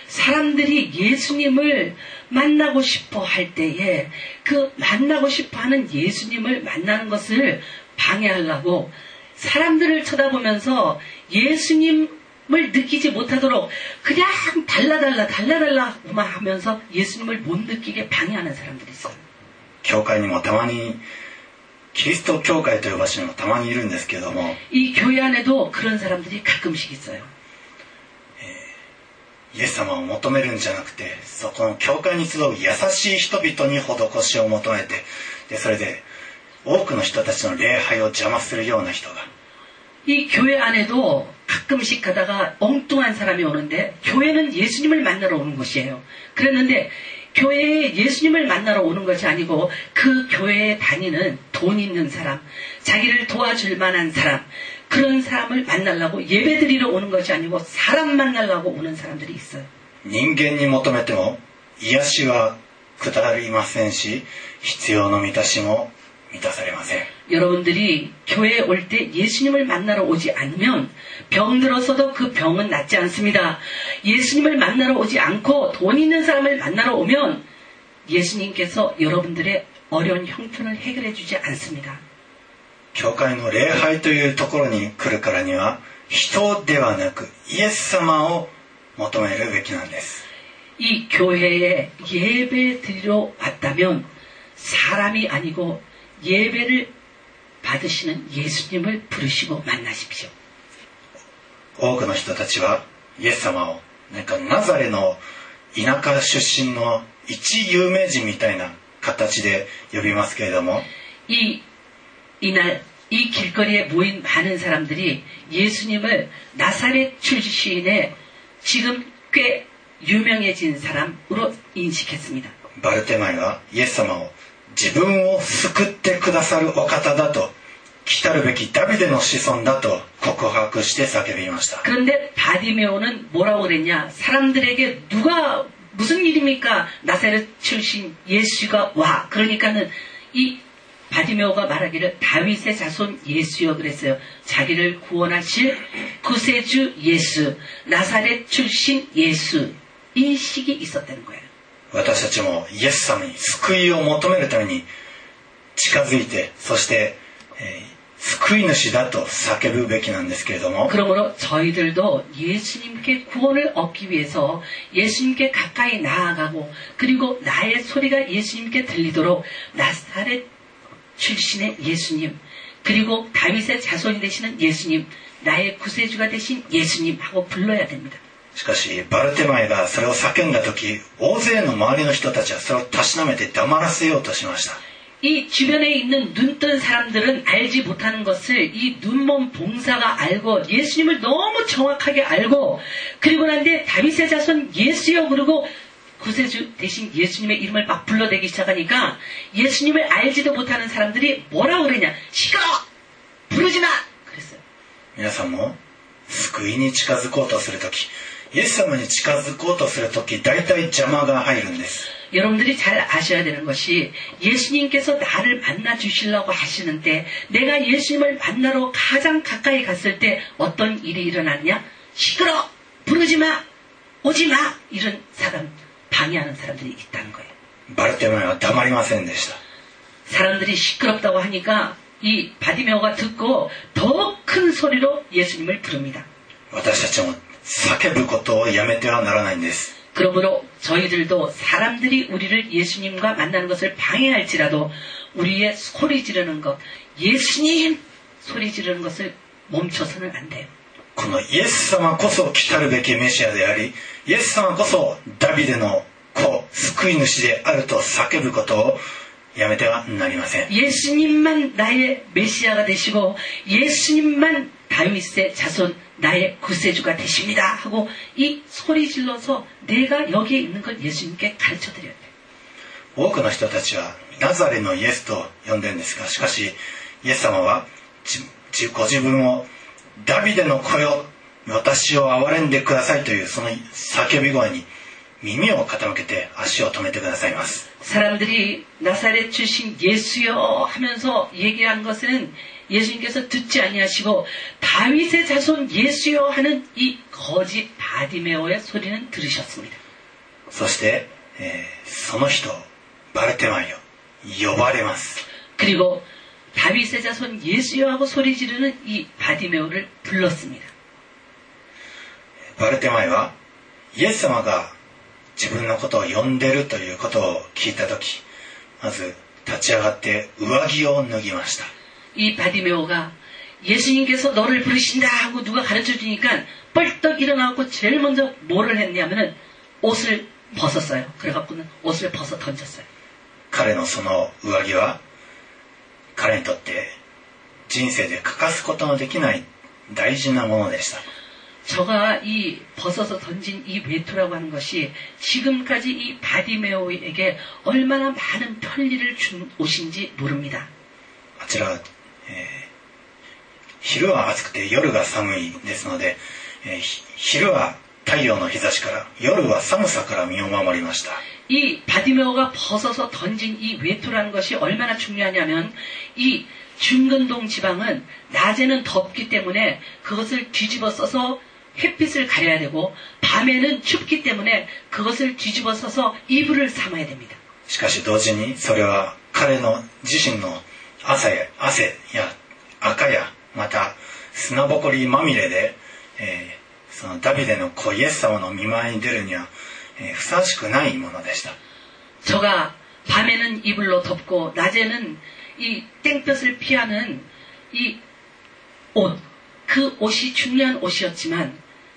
사람들이 예수님을 만나고 싶어 할 때에 그 만나고 싶어 하는 예수님을 만나는 것을 방해하려고 사람들을 쳐다보면서 예수님을 느끼지 못하도록 그냥 달라달라 달라달라만 하면서 예수님을 못 느끼게 방해하는 사람들이 있어요. 教会にもたまにキリスト教会という場所にもたまにいるんですけども、 이 교회 안에도 그런 사람들이 가끔씩 있어요. イエス様を求めるんじゃなくてそこの教会に集う優しい人々に施しを求めて、でそれで多くの人たちの礼拝を邪魔するような人が、 이 교회 안에도 가끔씩 가다가 엉뚱한 사람이 오는데 교회는 예수님을 만나러 오는 곳이에요. 그랬는데 교회에 예수님을 만나러 오는 것이 아니고 그 교회에 다니는 돈 있는 사람, 자기를 도와줄 만한 사람, 그런 사람을 만나려고 예배드리러 오는 것이 아니고 사람 만나려고 오는 사람들이 있어요. 人間に求めても癒しは下りませんし必要の満たしも満たされません。 여러분들이 교회에 올 때 예수님을 만나러 오지 않으면 병들어서도 그 병은 낫지 않습니다. 예수님을 만나러 오지 않고 돈 있는 사람을 만나러 오면 예수님께서 여러분들의 어려운 형편을 해결해 주지 않습니다. 教会の礼拝というところに来るからには人ではなくイエス様を求めるべきなんです。 이 교회에 예배 드리러 왔다면 사람이 아니고 예배를 받으시는 예수님을 부르시고 만나십시오. 多くの人たちはイエス様をなんかナザレの田舎出身の一有名人みたいな形で呼びますけれども、 이 이날 이 길거리에 모인 많은 사람들이 예수님을 나사렛 출신의 지금 꽤 유명해진 사람으로 인식했습니다. バルテマイはイエス様を自分を救ってくださるお方だと、来たるべきダビデの子孫だと告白して叫びました。 그런데 바디메오는 뭐라고 그랬냐? 사람들에게 누가 무슨 일입니까? 나사렛 출신 예수가 와. 그러니까는 이 바디메오가 말하기를 다윗의 자손 예수여 그랬어요. 자기를 구원하실 구세주 예수, 나사렛 출신 예수, 인식이 있었다는 거예요. 私たちもイエス様に救いを求めるために近づいて、そして、えー救い主だと叫ぶべきなんですけれども、 그러므로 저희들도 예수님께 구원을 얻기 위해서 예수님께 가까이 나아가고, 그리고 나의 소리가 예수님께 들리도록 나사렛 출신의 예수님, 그리고 다윗의 자손이 되시는 예수님, 나의 구세주가 되신 예수님 하고 불러야 됩니다. しかしバルテマイがそれを叫んだ時、大勢の周りの人たちはそれをたしなめて黙らせようとしました。 이 주변에 있는 눈뜬 사람들은 알지 못하는 것을 이 눈먼 봉사가 알고 예수님을 너무 정확하게 알고, 그리고 난데 다윗의 자손 예수여 그러고 구세주 대신 예수님의 이름을 막 불러대기 시작하니까 예수님을 알지도 못하는 사람들이 뭐라고 그러냐? 시끄러! 부르지 마! 그랬어요. 皆さんも救いに近づこうとする時、イエス様に近づこうとする時、大体邪魔が入るんです。 여러분들이 잘 아셔야 되는 것이, 예수님께서 나를 만나 주시려고 하시는 때, 내가 예수님을 만나러 가장 가까이 갔을 때 어떤 일이 일어났냐? 시끄러! 부르지 마! 오지 마! 이런 사람, 방해하는 사람들이 있다는 거예요. バルテマイは黙りませんでした。 사람들이 시끄럽다고 하니까 이 바디메오가 듣고 더 큰 소리로 예수님을 부릅니다. 私たちも叫ぶことをやめてはならないんです。 그러므로 저희들도 사람들이 우리를 예수님과 만나는 것을 방해할지라도 우리의 소리 지르는 것, 예수님 소리 지르는 것을 멈춰서는 안 돼요. このイエス様こそ来たるべきメシアであり、イエス様こそダビデの子、救い主であると叫ぶことをやめてはなりません。 예수님만 나의 메시아가 되시고 예수님만 다윗의 자손 나의 구세주가 되십니다 하고 이 소리 질러서 내가 여기에 있는 걸 예수님께 가르쳐 드려야 돼요. 多くの人たちはナザレのイエスと呼んでるんですが、しかしイエス様はご自分をダビデの子よ、私を憐れんでくださいというその叫び声に耳を傾けて足を止めてくださいます。 사람들이 나사렛 출신 예수여 하면서 얘기한 것은 예수님께서 듣지 아니하시고 다윗의 자손 예수여 하는 이 거짓 바디메오의 소리는 들으셨습니다. そして、えー、その人バルテマイを呼ばれます。 그리고 다윗의 자손 예수여 하고 소리 지르는 이 바디메오를 불렀습니다. バルテマイはイエス様が自分のことを呼んでるということを聞いたとき、まず立ち上がって上着を脱ぎました。 이 바디메오가 예수님께서 너를 부르신다 하고 누가 가르쳐 주니까 뻘떡 일어나고 제일 먼저 뭐를 했냐면은 옷을 벗었어요. 그래갖고는 옷을 벗어 던졌어요. 彼のその上着は彼にとって人生で欠かすことのできない大事なものでした。 저가 이 벗어서 던진 이 외투라고 하는 것이 지금까지 이 바디메오에게 얼마나 많은 편리를 준 옷인지 모릅니다. あちら、えー、昼は暑くて夜が寒いですので、えー、昼は太陽の日差しから夜は寒さから身を守りました。 이 바디메오가 벗어서 던진 이 외투라는 것이 얼마나 중요하냐면 이 중근동 지방은 낮에는 덥기 때문에 그것을 뒤집어 써서 햇빛을 가려야 되고 밤에는 춥기 때문에 그것을 뒤집어 써서 이불을 삼아야 됩니다. しかし同時にそれは彼の自身の汗や汗や赤やまた砂ぼこりまみれで、えー、そのダビデの子イエス様の見舞いに出るには、えー、ふさわしくないものでした。 저가 밤에는 이불로 덮고 낮에는 이 땡볕을 피하는 이 옷, 그 옷이 중요한 옷이었지만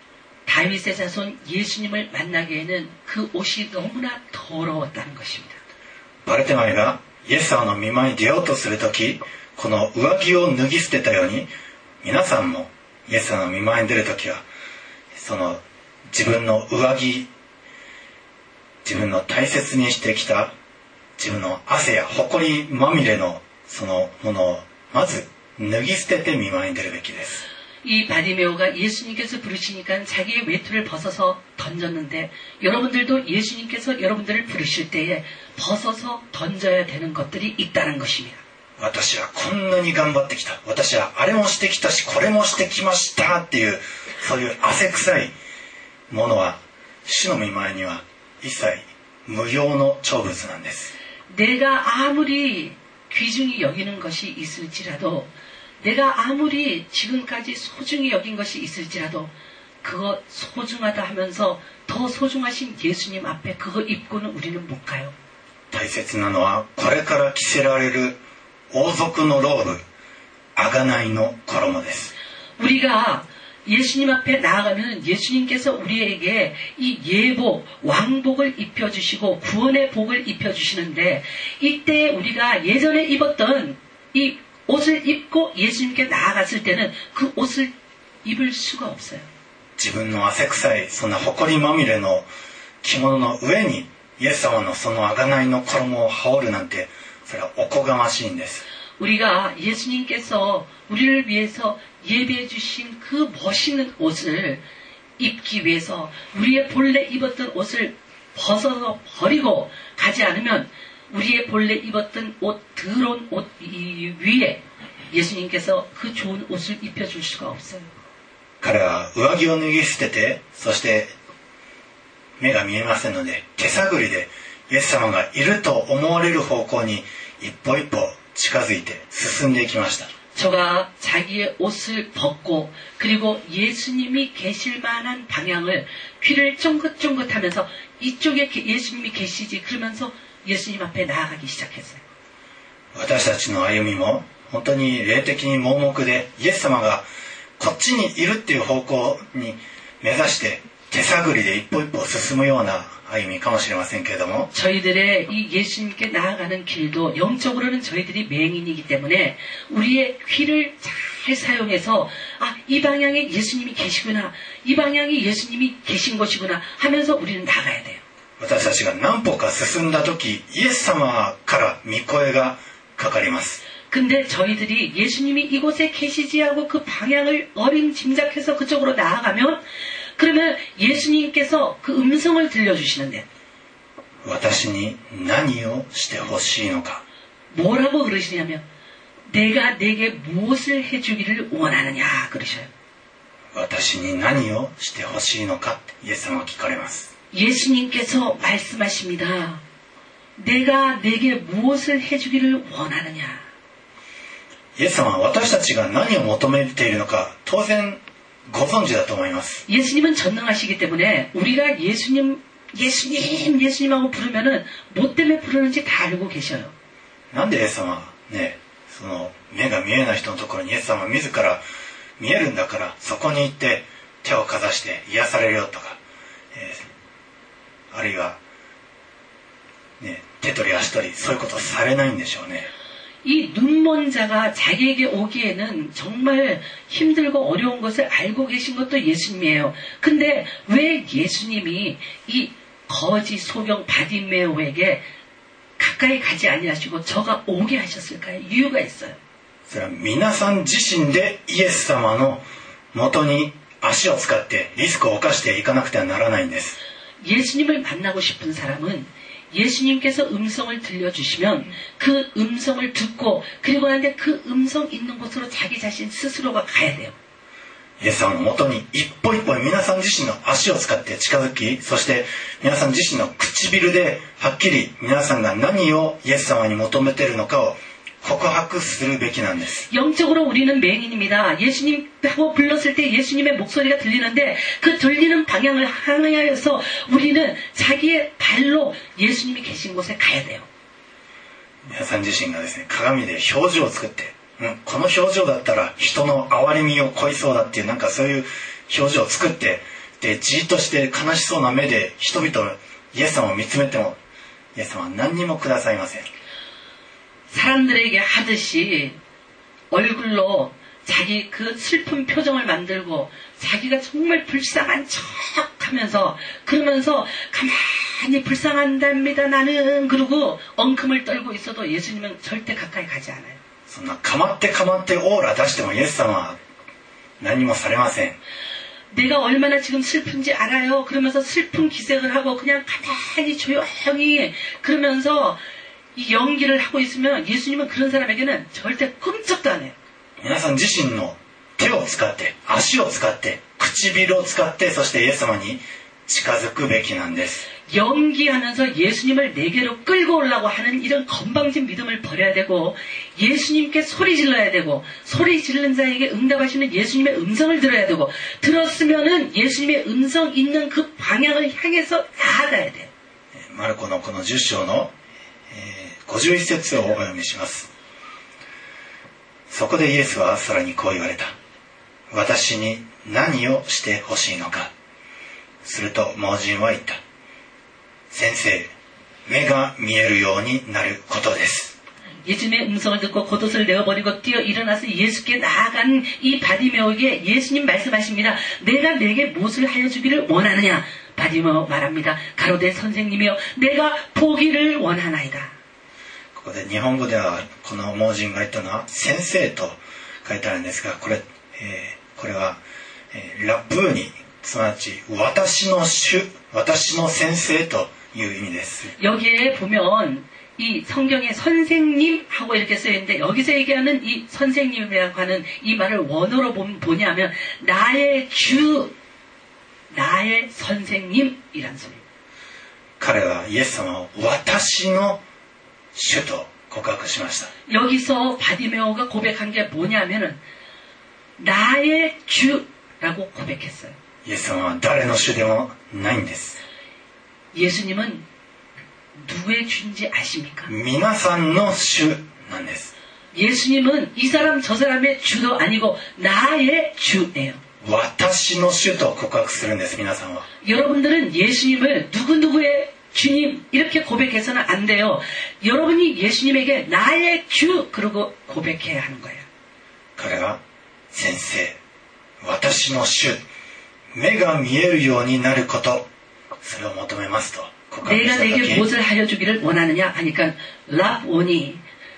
다윗의 자손 예수님을 만나기에는 그 옷이 너무나 더러웠다는 것입니다. バルテマイがイエス様の御前に出ようとするとき、この上着を脱ぎ捨てたように、皆さんもイエス様の御前に出るときは、その自分の上着、自分の大切にしてきた自分の汗や埃まみれのそのものをまず脱ぎ捨てて御前に出るべきです。 이 바디메오가 예수님께서 부르시니까 자기의 외투를 벗어서 던졌는데 여러분들도 예수님께서 여러분들을 부르실 때에 벗어서 던져야 되는 것들이 있다는 것입니다. 私はこんなに頑張ってきた。私はあれもしてきたしこれもしてきましたっていうそういう汗臭いものは主の御前には一切無用の長物なんです。 내가 아무리 귀중히 여기는 것이 있을지라도 내가 아무리 지금까지 소중히 여긴 것이 있을지라도 그거 소중하다 하면서 더 소중하신 예수님 앞에 그거 입고는 우리는 못 가요. 大切なのはこれから着せられる王族のローブ、贖いの衣です。 우리가 예수님 앞에 나아가면 예수님께서 우리에게 이 예복, 왕복을 입혀주시고 구원의 복을 입혀주시는데 이때 우리가 예전에 입었던 이 옷을 입고 예수님께 나아갔을 때는 그 옷을 입을 수가 없어요. 自分の汗臭いそんな埃まみれの着物の上にイエス様のその贖いの衣を羽織るなんてそれはおこがましいんです。 우리가 예수님께서 우리를 위해서 예배해 주신 그 멋있는 옷을 입기 위해서 우리의 본래 입었던 옷을 벗어서 버리고 가지 않으면 우리의 본래 입었던 옷, 더러운 옷 위에 예수님께서 그 좋은 옷을 입혀줄 수가 없어요. 彼は上着を脱ぎ捨てて、そして目が見えませんので手探りでイエス様がいると思われる方向に一歩一歩近づいて進んでいきました。 저가 자기의 옷을 벗고 그리고 예수님이 계실 만한 방향을 귀를 쫑긋쫑긋하면서 이쪽에 예수님이 계시지 그러면서 예수님 앞에 나아가기 시작했어요. 私たちの歩みも本当に霊的に盲目でイエス様がこっちにいるっていう方向に目指して手探りで一歩一歩進むような歩みかもしれませんけれども 저희들의 이 예수님께 나아가는 길도 영적으로는 저희들이 맹인이기 때문에 우리의 귀를 잘 사용해서 아, 이 방향에 예수님이 계시구나 이 방향이 예수님이 계신 곳이구나 하면서 우리는 나가야 돼요. 私たちが何歩か進んだ時イエス様から御声がかかります。 근데 저희들이 예수님이 이곳에 계시지 하고 그 방향을 어림짐작해서 그쪽으로 나아가면 그러면 예수님께서 그 음성을 들려주시는데 私に何をしてほしいのか 뭐라고 그러시냐면 내가 내게 무엇을 해주기를 원하느냐 그러셔요. 私に何をしてほしいのかイエス様は聞かれます。 예수님께서 말씀하십니다. 내가 내게 무엇을 해주기를 원하느냐. イエス様は私たちが何を求めているのか当然ご存知だと思います。 예수님은 전능하시기 때문에 우리가 예수님, 예수님, 예수님하고 부르면은 뭐 때문에 부르는지 다 알고 계셔요. なんでイエス様ね、その目が見えない人のところにイエス様自ら見えるんだからそこに行って手をかざして癒されるよとか、えー、あるいは、ね、手取り足取りそういうことをされないんでしょうね。 이 눈먼 자가 자기에게 오기에는 정말 힘들고 어려운 것을 알고 계신 것도 예수님이에요. 근데 왜 예수님이 이 거지 소경 바디메오에게 가까이 가지 아니하시고 저가 오게 하셨을까요? 이유가 있어요. それは皆さん自身でイエス様の元に足を使ってリスクを冒していかなくてはならないんです。 예수님을 만나고 싶은 사람은 예수님께서 음성을 들려주시면 그 음성을 듣고 그리고 하는데 그 음성 있는 곳으로 자기 자신 스스로가 가야 돼요. イエス様の元に一歩一歩皆さん自身の足を使って近づき、そして皆さん自身の唇ではっきり皆さんが何をイエス様に求めているのかを告白するべきなんです。 영적으로 우리는 맹인입니다. 예수님하고 불렀을 때 예수님의 목소리가 들리는데 그 들리는 방향을 향하여서 우리는 자기의 발로 예수님이 계신 곳에 가야 돼요. 皆さん自身がですね、鏡で表情を作ってうん、この表情だったら人の憐れみを乞いそうだっていうなんかそういう表情を作って、でじっとして悲しそうな目で人々イエス様を見つめてもイエス様は何にもくださいません。 사람들에게 하듯이 얼굴로 자기 그 슬픈 표정을 만들고 자기가 정말 불쌍한 척 하면서 그러면서 가만히 불쌍한답니다 나는 그러고 엉큼을 떨고 있어도 예수님은 절대 가까이 가지 않아요. そんなかまってかまってオーラ出してもイエス様は何もされません。 내가 얼마나 지금 슬픈지 알아요. 그러면서 슬픈 기색을 하고 그냥 가만히 조용히 그러면서 이 연기를 하고 있으면 예수님은 그런 사람에게는 절대 끔찍도 안 해요. 皆さん自身の手を使って足を使って唇を使ってそしてイエス様に近づくべきなんです。 연기하면서 예수님을 내게로 끌고 오려고 하는 이런 건방진 믿음을 버려야 되고 예수님께 소리 질러야 되고 소리 지르는 자에게 응답하시는 예수님의 음성을 들어야 되고 들었으면은 예수님의 음성 있는 그 방향을 향해서 나아가야 돼요. マルコのこのじゅっ章のごじゅういち節をお読みします。そこでイエスはさらにこう言われた。私に何をしてほしいのか。すると盲人は言った。先生、目が見えるようになることです。 예수님의 음성을 듣고 겉옷을 내어버리고 뛰어 일어나서 예수께 나아간 이 바디메오에게 예수님 말씀하십니다. 내가 내게 무엇을 하여 주기를 원하느냐. 바디메오 말합니다. 가로되 선생님이여 내가 보기를 원하나이다. ここで日本語ではこの盲人が言ったのは先生と書いてあるんですが、これ、えー、これは、えー、ラブーニ、すなわち私の主、私の先生という意味です。 여기에 보면 이 성경에 선생님하고 이렇게 쓰여있는데 여기서 얘기하는 이 선생님이라고 하는 이 말을 원어로 보냐면 나의 주, 나의 선생님이란 소리예요. 彼はイエス様を私の主と告白しました。 여기서 바디메오가 고백한 게 뭐냐면은 나의 주라고 고백했어요. イエス様は誰の主でもないんです。 예수님은 누구의 주인지 아십니까? 皆さんの主なんです。 예수님은 이 사람 저 사람의 주도 아니고 나의 주예요. 私の主と告白するんです。皆さんは 여러분들은 예수님을 누구누구의 주님 이렇게 고백해서는 안 돼요. 여러분이 예수님에게 나의 주 그러고 고백해야 하는 거예요. 彼は先生、私の主、目が見えるようになること、それを求めますと告白した 내가 時 내게 무엇을 하여 주기를 원하느냐 하니까 라보니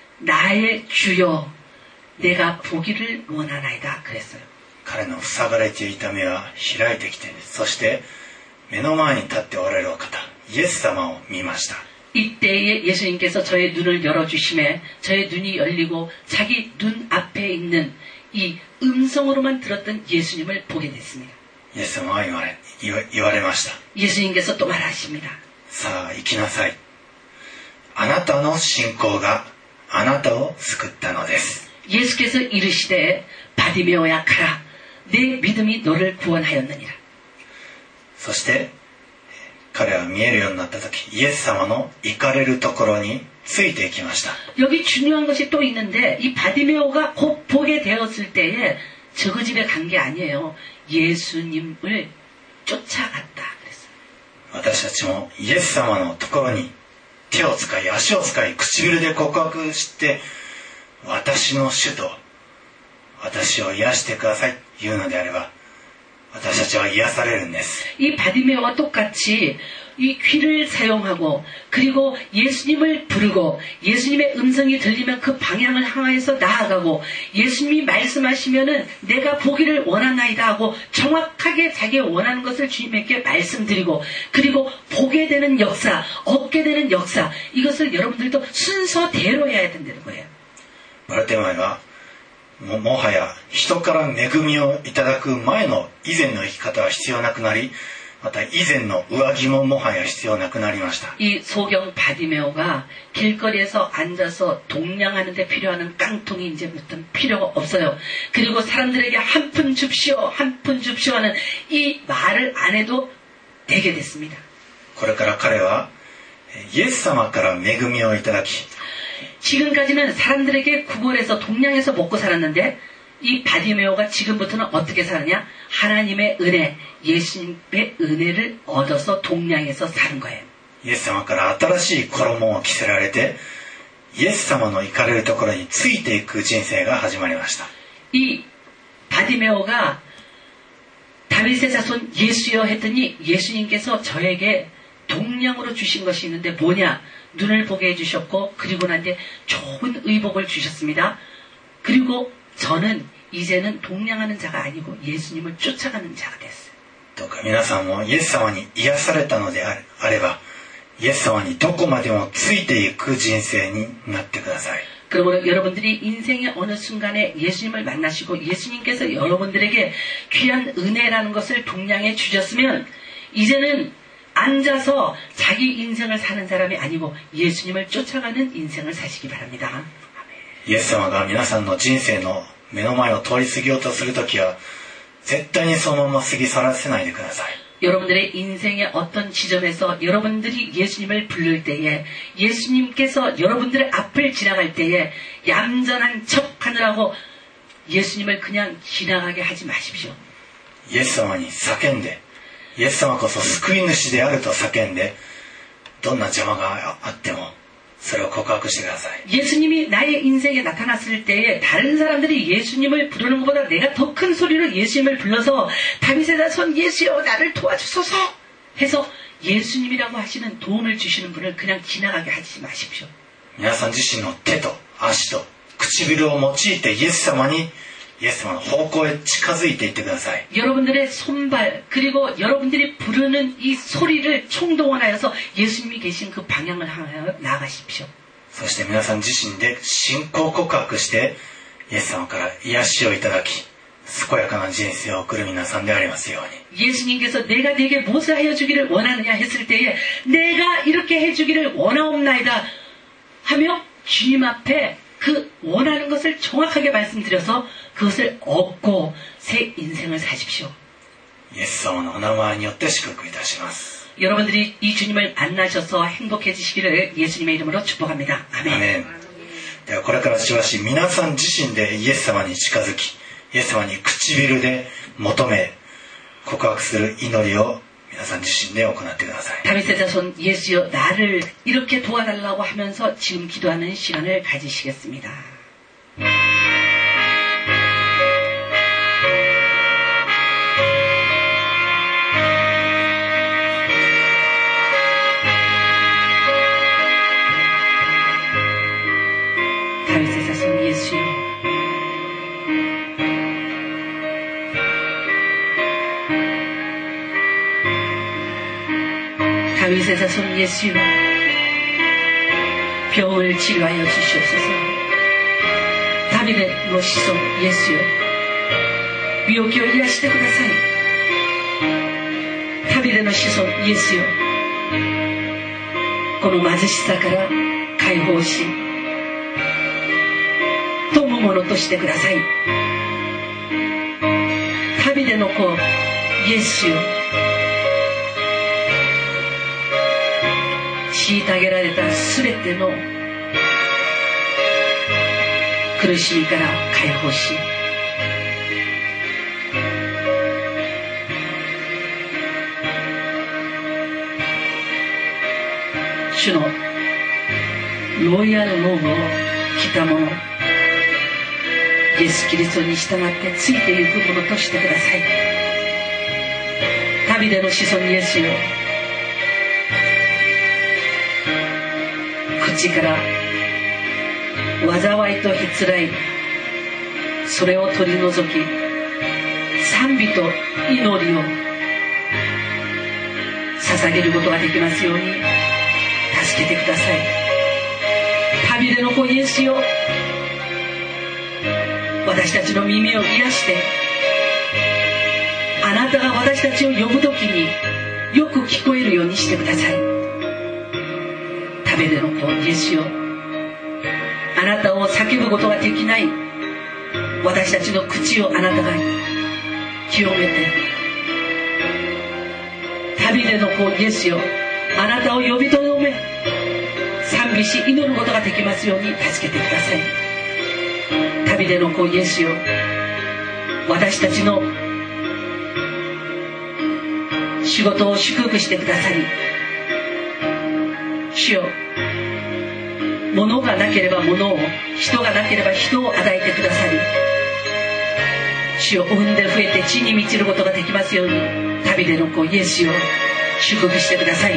나의 주여 내가 보기를 원하나이다 그랬어요. 彼の塞がれていた目は開いてきて、そして目の前に立っておられるお方イエス様を見ました。 이때에 예수님께서 저의 눈을 열어주심에 저의 눈이 열리고 자기 눈 앞에 있는 이 음성으로만 들었던 예수님을 보게 됐습니다. イエス様は言われ、言わ、言われました。 예수님께서 또 말하십니다. さあ行きなさい。あなたの信仰があなたを救ったのです。 예수께서 이르시되 바디메오야 가라 내 믿음이 너를 구원하였느니라. そして彼は見えるようになった時、イエス様の行かれるところについていきました。 여기 중요한 것이 또 있는데 이 바디메오가 곧 보게 되었을 때에 저그 집에 간 게 아니에요. 예수님을 쫓아갔다 그랬어요. 私たちもイエス様のところに手を使い足を使い唇で告白して私の主と私を癒してくださいと言うのであれば私たちは癒されるんです。 이 바디메오와 똑같이 이 귀를 사용하고 그리고 예수님을 부르고 예수님의 음성이 들리면 그 방향을 향해서 나아가고 예수님이 말씀하시면은 내가 보기를 원하나이다 하고 정확하게 자기가 원하는 것을 주님에게 말씀드리고 그리고 보게 되는 역사, 얻게 되는 역사 이것을 여러분들도 순서대로 해야 된다는 거예요. バルテマイは も, もはや人から恵みをいただく前の以前の生き方は必要なくなりまた以前の上着ももはや必要なくなりました。 이 소경 바디메오가 길거리에서 앉아서 동냥하는 데 필요한 깡통이 이제부터 필요가 없어요. 그리고 사람들에게 한 푼 줍시오 한 푼 줍시오 하는 이 말을 안 해도 되게 됐습니다. これから彼はイエス様から恵みをいただき 지금까지는 사람들에게 구걸해서 동양에서 먹고 살았는데 이 바디메오가 지금부터는 어떻게 사느냐? 하나님의 은혜, 예수님의 은혜를 얻어서 동양에서 사는 거예요. イエス様から新しい衣を着せられて、イエス様の行かれるところについていく人生が始まりました。 이 바디메오가 다윗의 자손 예수여 했더니 예수님께서 저에게 동량으로 주신 것이 있는데 뭐냐? 눈을 보게 해주셨고 그리고 난 뒤에 좋은 의복을 주셨습니다. 그리고 저는 이제는 동량하는 자가 아니고 예수님을 쫓아가는 자가 됐어요. どうか皆さんもイエス様に癒されたのであれば、イエス様にどこまでもついていく人生になってください。 그러므로 여러분들이 인생의 어느 순간에 예수님을 만나시고 예수님께서 여러분들에게 귀한 은혜라는 것을 동량해 주셨으면 이제는 앉아서 자기 인생을 사는 사람이 아니고 예수님을 쫓아가는 인생을 사시기 바랍니다. イエス様が皆さんの人生の目の前を通り過ぎようとするときは、絶対にそのまま過ぎ去らせないでください。 여러분들의 인생의 어떤 지점에서 여러분들이 예수님을 부를 때에 예수님께서 여러분들의 앞을 지나갈 때에 얌전한 척하느라고 예수님을 그냥 지나가게 하지 마십시오. イエス様に叫んで、イエス様こそ救い主であると叫んで、どんな邪魔があってもそれを告白してください。 예수님이 나의 인생에 나타났을 때에 다른 사람들이 예수님을 부르는 것보다 내가 더 큰 소리로 예수님을 불러서 다윗의 자손 예수여 나를 도와주소서 해서 예수님이라고 하시는 도움을 주시는 분을 그냥 지나가게 하지 마십시오. 皆さん自身の手と足と唇を用いてイエス様にイエス様の方向へ近づいていってください。 여러분들의 손발 그리고 여러분들이 부르는 이 소리를 총동원하여서 예수님이 계신 그 방향을 향하여 나아가십시오. そして皆さん自身で信仰告白してイエス様から癒しをいただき、健やかな人生を送る皆さんでありますように。 예수님께서 내가 네게 무엇을 하여 주기를 원하느냐 했을 때에 내가 이렇게 해주기를 원하옵나이다 하며 주님 앞에 그 원하는 것을 정확하게 말씀드려서 그것을 얻고 새 인생을 사십시오. イエス様のお名前によって祝福いたします。 여러분들이 이 주님을 만나셔서 행복해지시기를 예수님의 이름으로 축복합니다. 아멘. アメン。ではこれからしばし皆さん自身でイエス様に近づき、イエス様に唇で求め告白する祈りを皆さん自身で行ってください。 다윗의 자손 예수여 나를 이렇게 도와달라고 하면서 지금 기도하는 시간을 가지시겠습니다. 다윗의 자손 예수여 다윗의 자손 예수여 병을 치료하여 주시옵소서. 다윗의 모시소 예수여病気を癒してください。다윗의 모시소 예수여この貧しさから解放し富むものとしてください。다윗의の子イエスよ虐げられたすべての苦しみから解放し主のロイヤルローブを着た者イエス・キリストに従ってついていくものとしてください。ダビデの子孫イエスよ口から災いとへつらいそれを取り除き賛美と祈りを捧げることができますように助けてください。ダビデの子イエスよ私たちの耳を癒してあなたが私たちを呼ぶときによく聞こえるようにしてください。ダビデの子イエスよあなたを叫ぶことができない私たちの口をあなたが清めてダビデの子イエスよあなたを呼びとどめ賛りし祈ることができますように助けてください。旅での子イエスよ、私たちの仕事を祝福してくださり、主よ、物がなければ物を、人がなければ人を与えてくださり、主を産んで増えて地に満ちることができますように、旅での子イエスよ、祝福してください。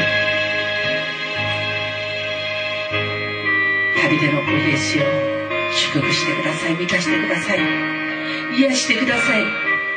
旅での子イエスよ、祝福してください。満たしてください。癒してください。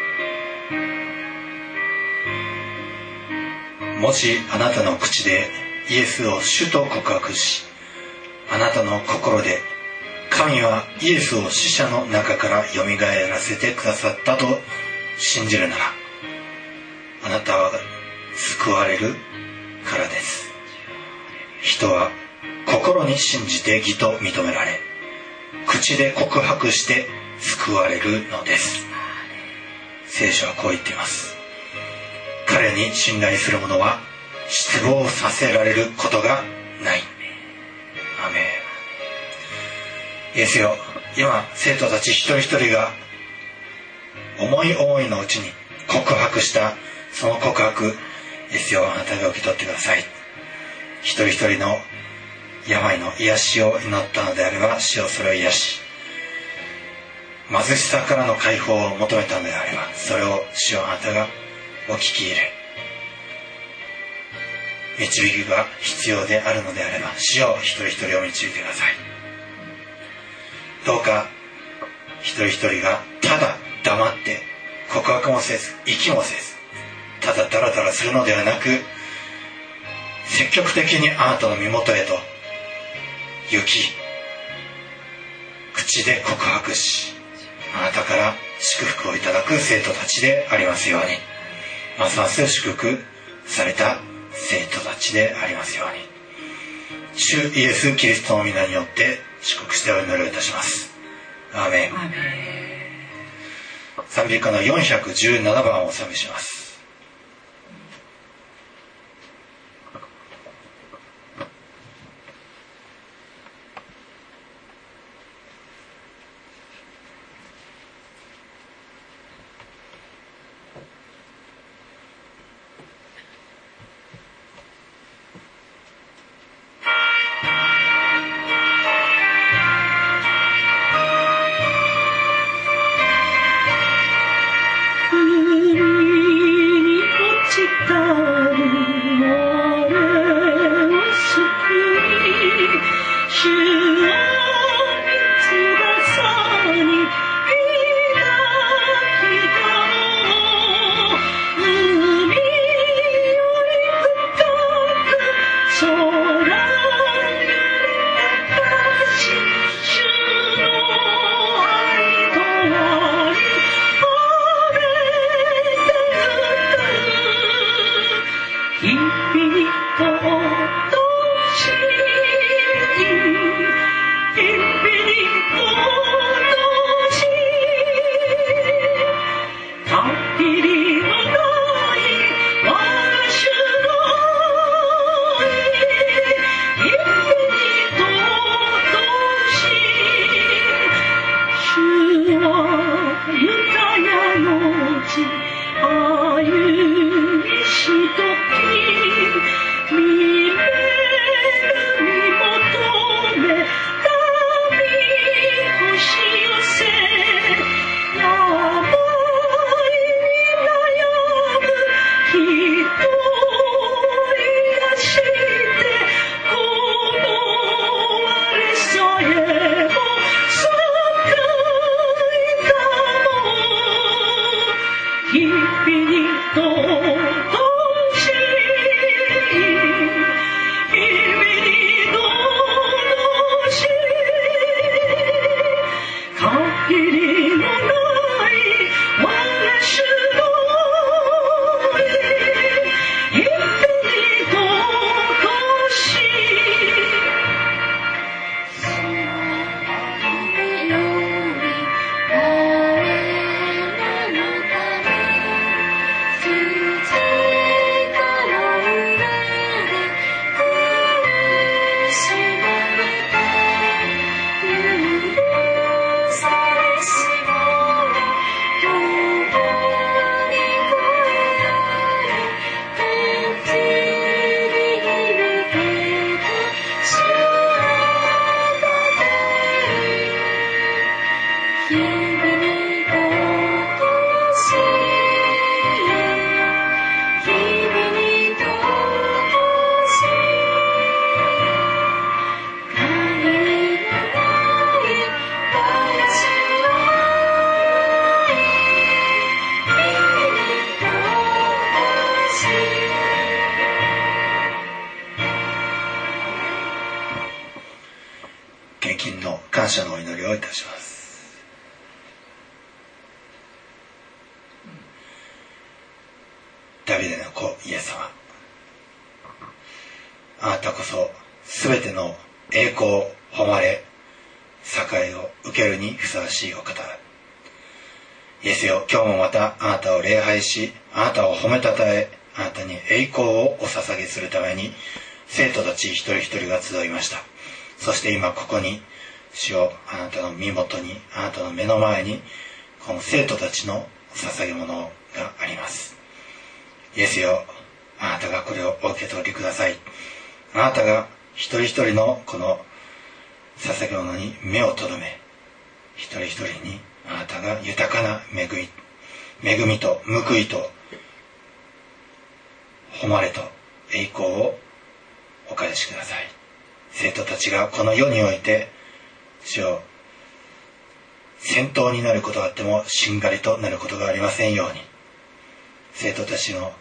もしあなたの口でイエスを主と告白し、あなたの心で神はイエスを死者の中からよみがえらせてくださったと信じるなら、あなたは救われるからです。人は心に信じて義と認められ、口で告白して救われるのです。聖書はこう言っています。彼に信頼する者は失望させられることがない。アメン。イエスよ、今生徒たち一人一人が思い思いのうちに告白したその告白、イエスよ、あなたが受け取ってください。一人一人の病の癒しを祈ったのであれば、主よそれを癒し、貧しさからの解放を求めたのであれば、それを主よあなたがお聞き入れ、導きが必要であるのであれば、主よ一人一人を導いてください。どうか一人一人がただ黙って告白もせず息もせず、ただダラダラするのではなく、積極的にあなたの身元へと行き、口で告白し、あなたから祝福をいただく生徒たちでありますように、ますます祝福された生徒たちでありますように、主イエスキリストの皆によって祝福してお祈りをいたします。アーメン。 アーメン。 賛美歌のよんひゃくじゅうななばんをお賛美します。 「 ビデの子イエス様、あなたこそすべての栄光、誉れ、栄を受けるにふさわしいお方。イエスよ、今日もまたあなたを礼拝し、あなたを褒めたたえ、あなたに栄光をお捧げするために生徒たち一人一人が集いました。そして今ここに、主よ、あなたの身元に、あなたの目の前にこの生徒たちの捧げ物があります。イエスよ、あなたがこれをお受け取りください。あなたが一人一人のこの捧げ物に目をとどめ、一人一人にあなたが豊かな恵み、恵みと報いと誉れと栄光をお返しください。生徒たちがこの世において、主よ、戦闘になることがあってもしんがりとなることがありませんように、生徒たちの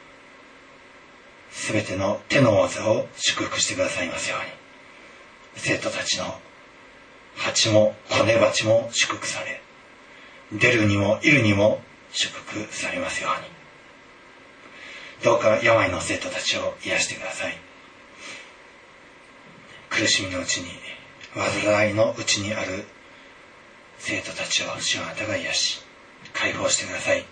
すべての手の技を祝福してくださいますように、生徒たちの蜂も子根鉢も祝福され、出るにもいるにも祝福されますように、どうか病の生徒たちを癒してください。苦しみのうちに、災いのうちにある生徒たちを主あなたが癒し、解放してください。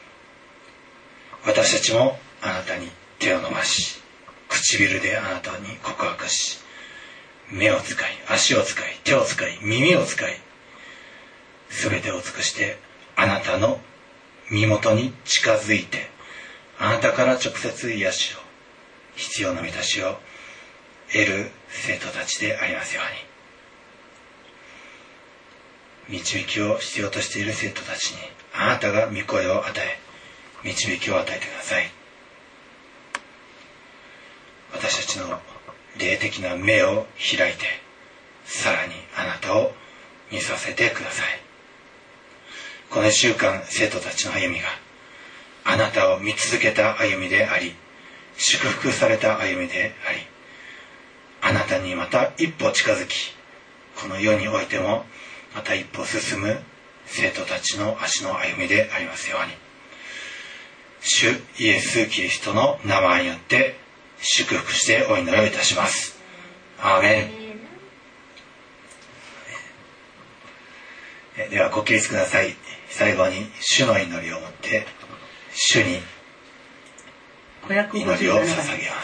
私たちもあなたに手を伸ばし、唇であなたに告白し、目を使い、足を使い、手を使い、耳を使い、すべてを尽くしてあなたの身元に近づいて、あなたから直接癒しを、必要な満たしを得る生徒たちでありますように、導きを必要としている生徒たちにあなたが御声を与え、導きを与えてください。私たちの霊的な目を開いて、さらにあなたを見させてください。このいっしゅうかん、生徒たちの歩みがあなたを見続けた歩みであり、祝福された歩みであり、あなたにまた一歩近づき、この世においてもまた一歩進む生徒たちの足の歩みでありますように、主イエス・キリストの名前によって祝福してお祈りをいたします。アーメン。ではご起立ください。最後に主の祈りをもって主に祈りを捧げます。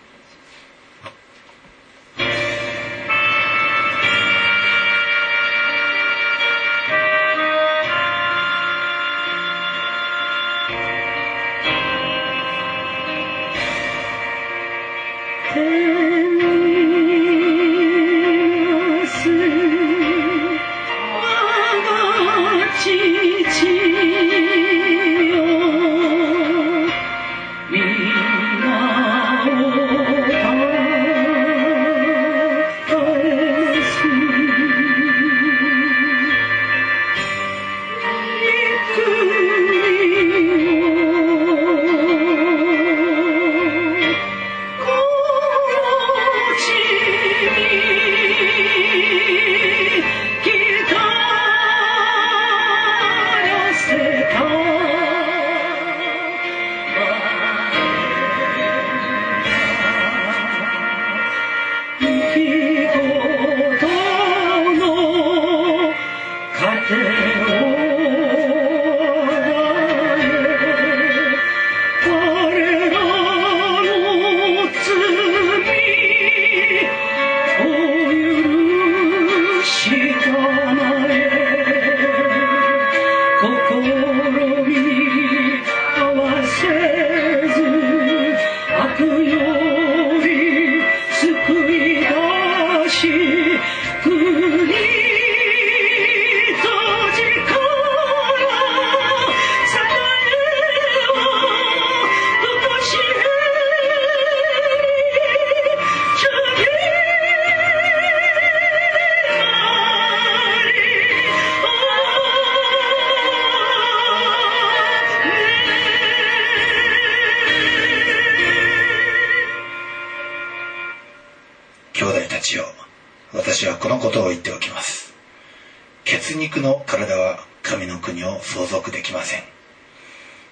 私はこのことを言っておきます。血肉の体は神の国を相続できません。朽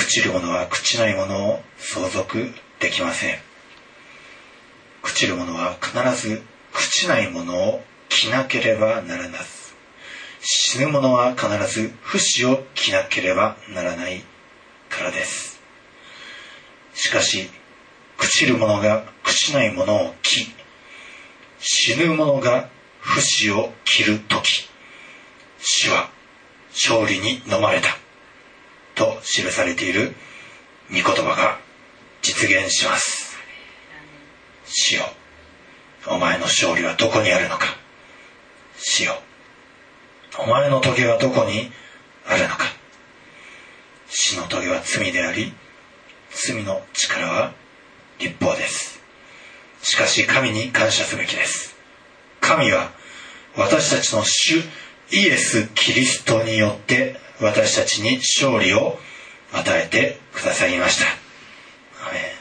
朽ちるものは朽ちないものを相続できません。朽ちるものは必ず朽ちないものを着なければならず、死ぬものは必ず不死を着なければならないからです。しかし朽ちるものが朽ちないものを着、死ぬものが不死を着るとき、死は勝利に飲まれたと記されている御言葉が実現します。死よ、お前の勝利はどこにあるのか。死よ、お前の棘はどこにあるのか。死の棘は罪であり、罪の力は律法です。しかし神に感謝すべきです。神は私たちの主イエス・キリストによって私たちに勝利を与えてくださいました。アメン。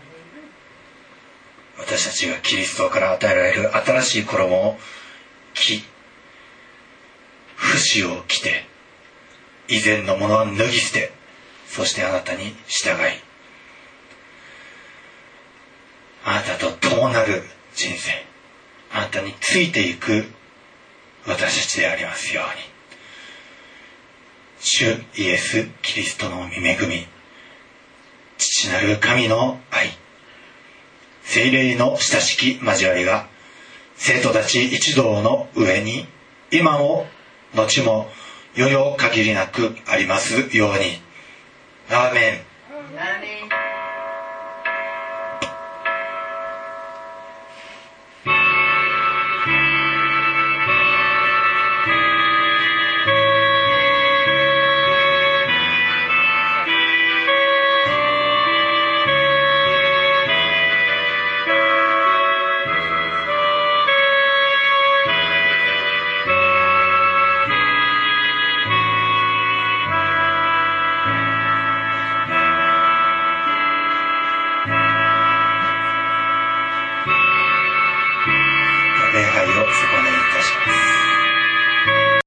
私たちがキリストから与えられる新しい衣を着、不死を着て、以前のものは脱ぎ捨て、そしてあなたに従い、あなたと共なる人生、あなたについていく私たちでありますように。主イエス・キリストの御恵み、父なる神の愛、聖霊の親しき交わりが生徒たち一同の上に今も後も世々限りなくありますように。アーメン。礼拝をそこにいたします。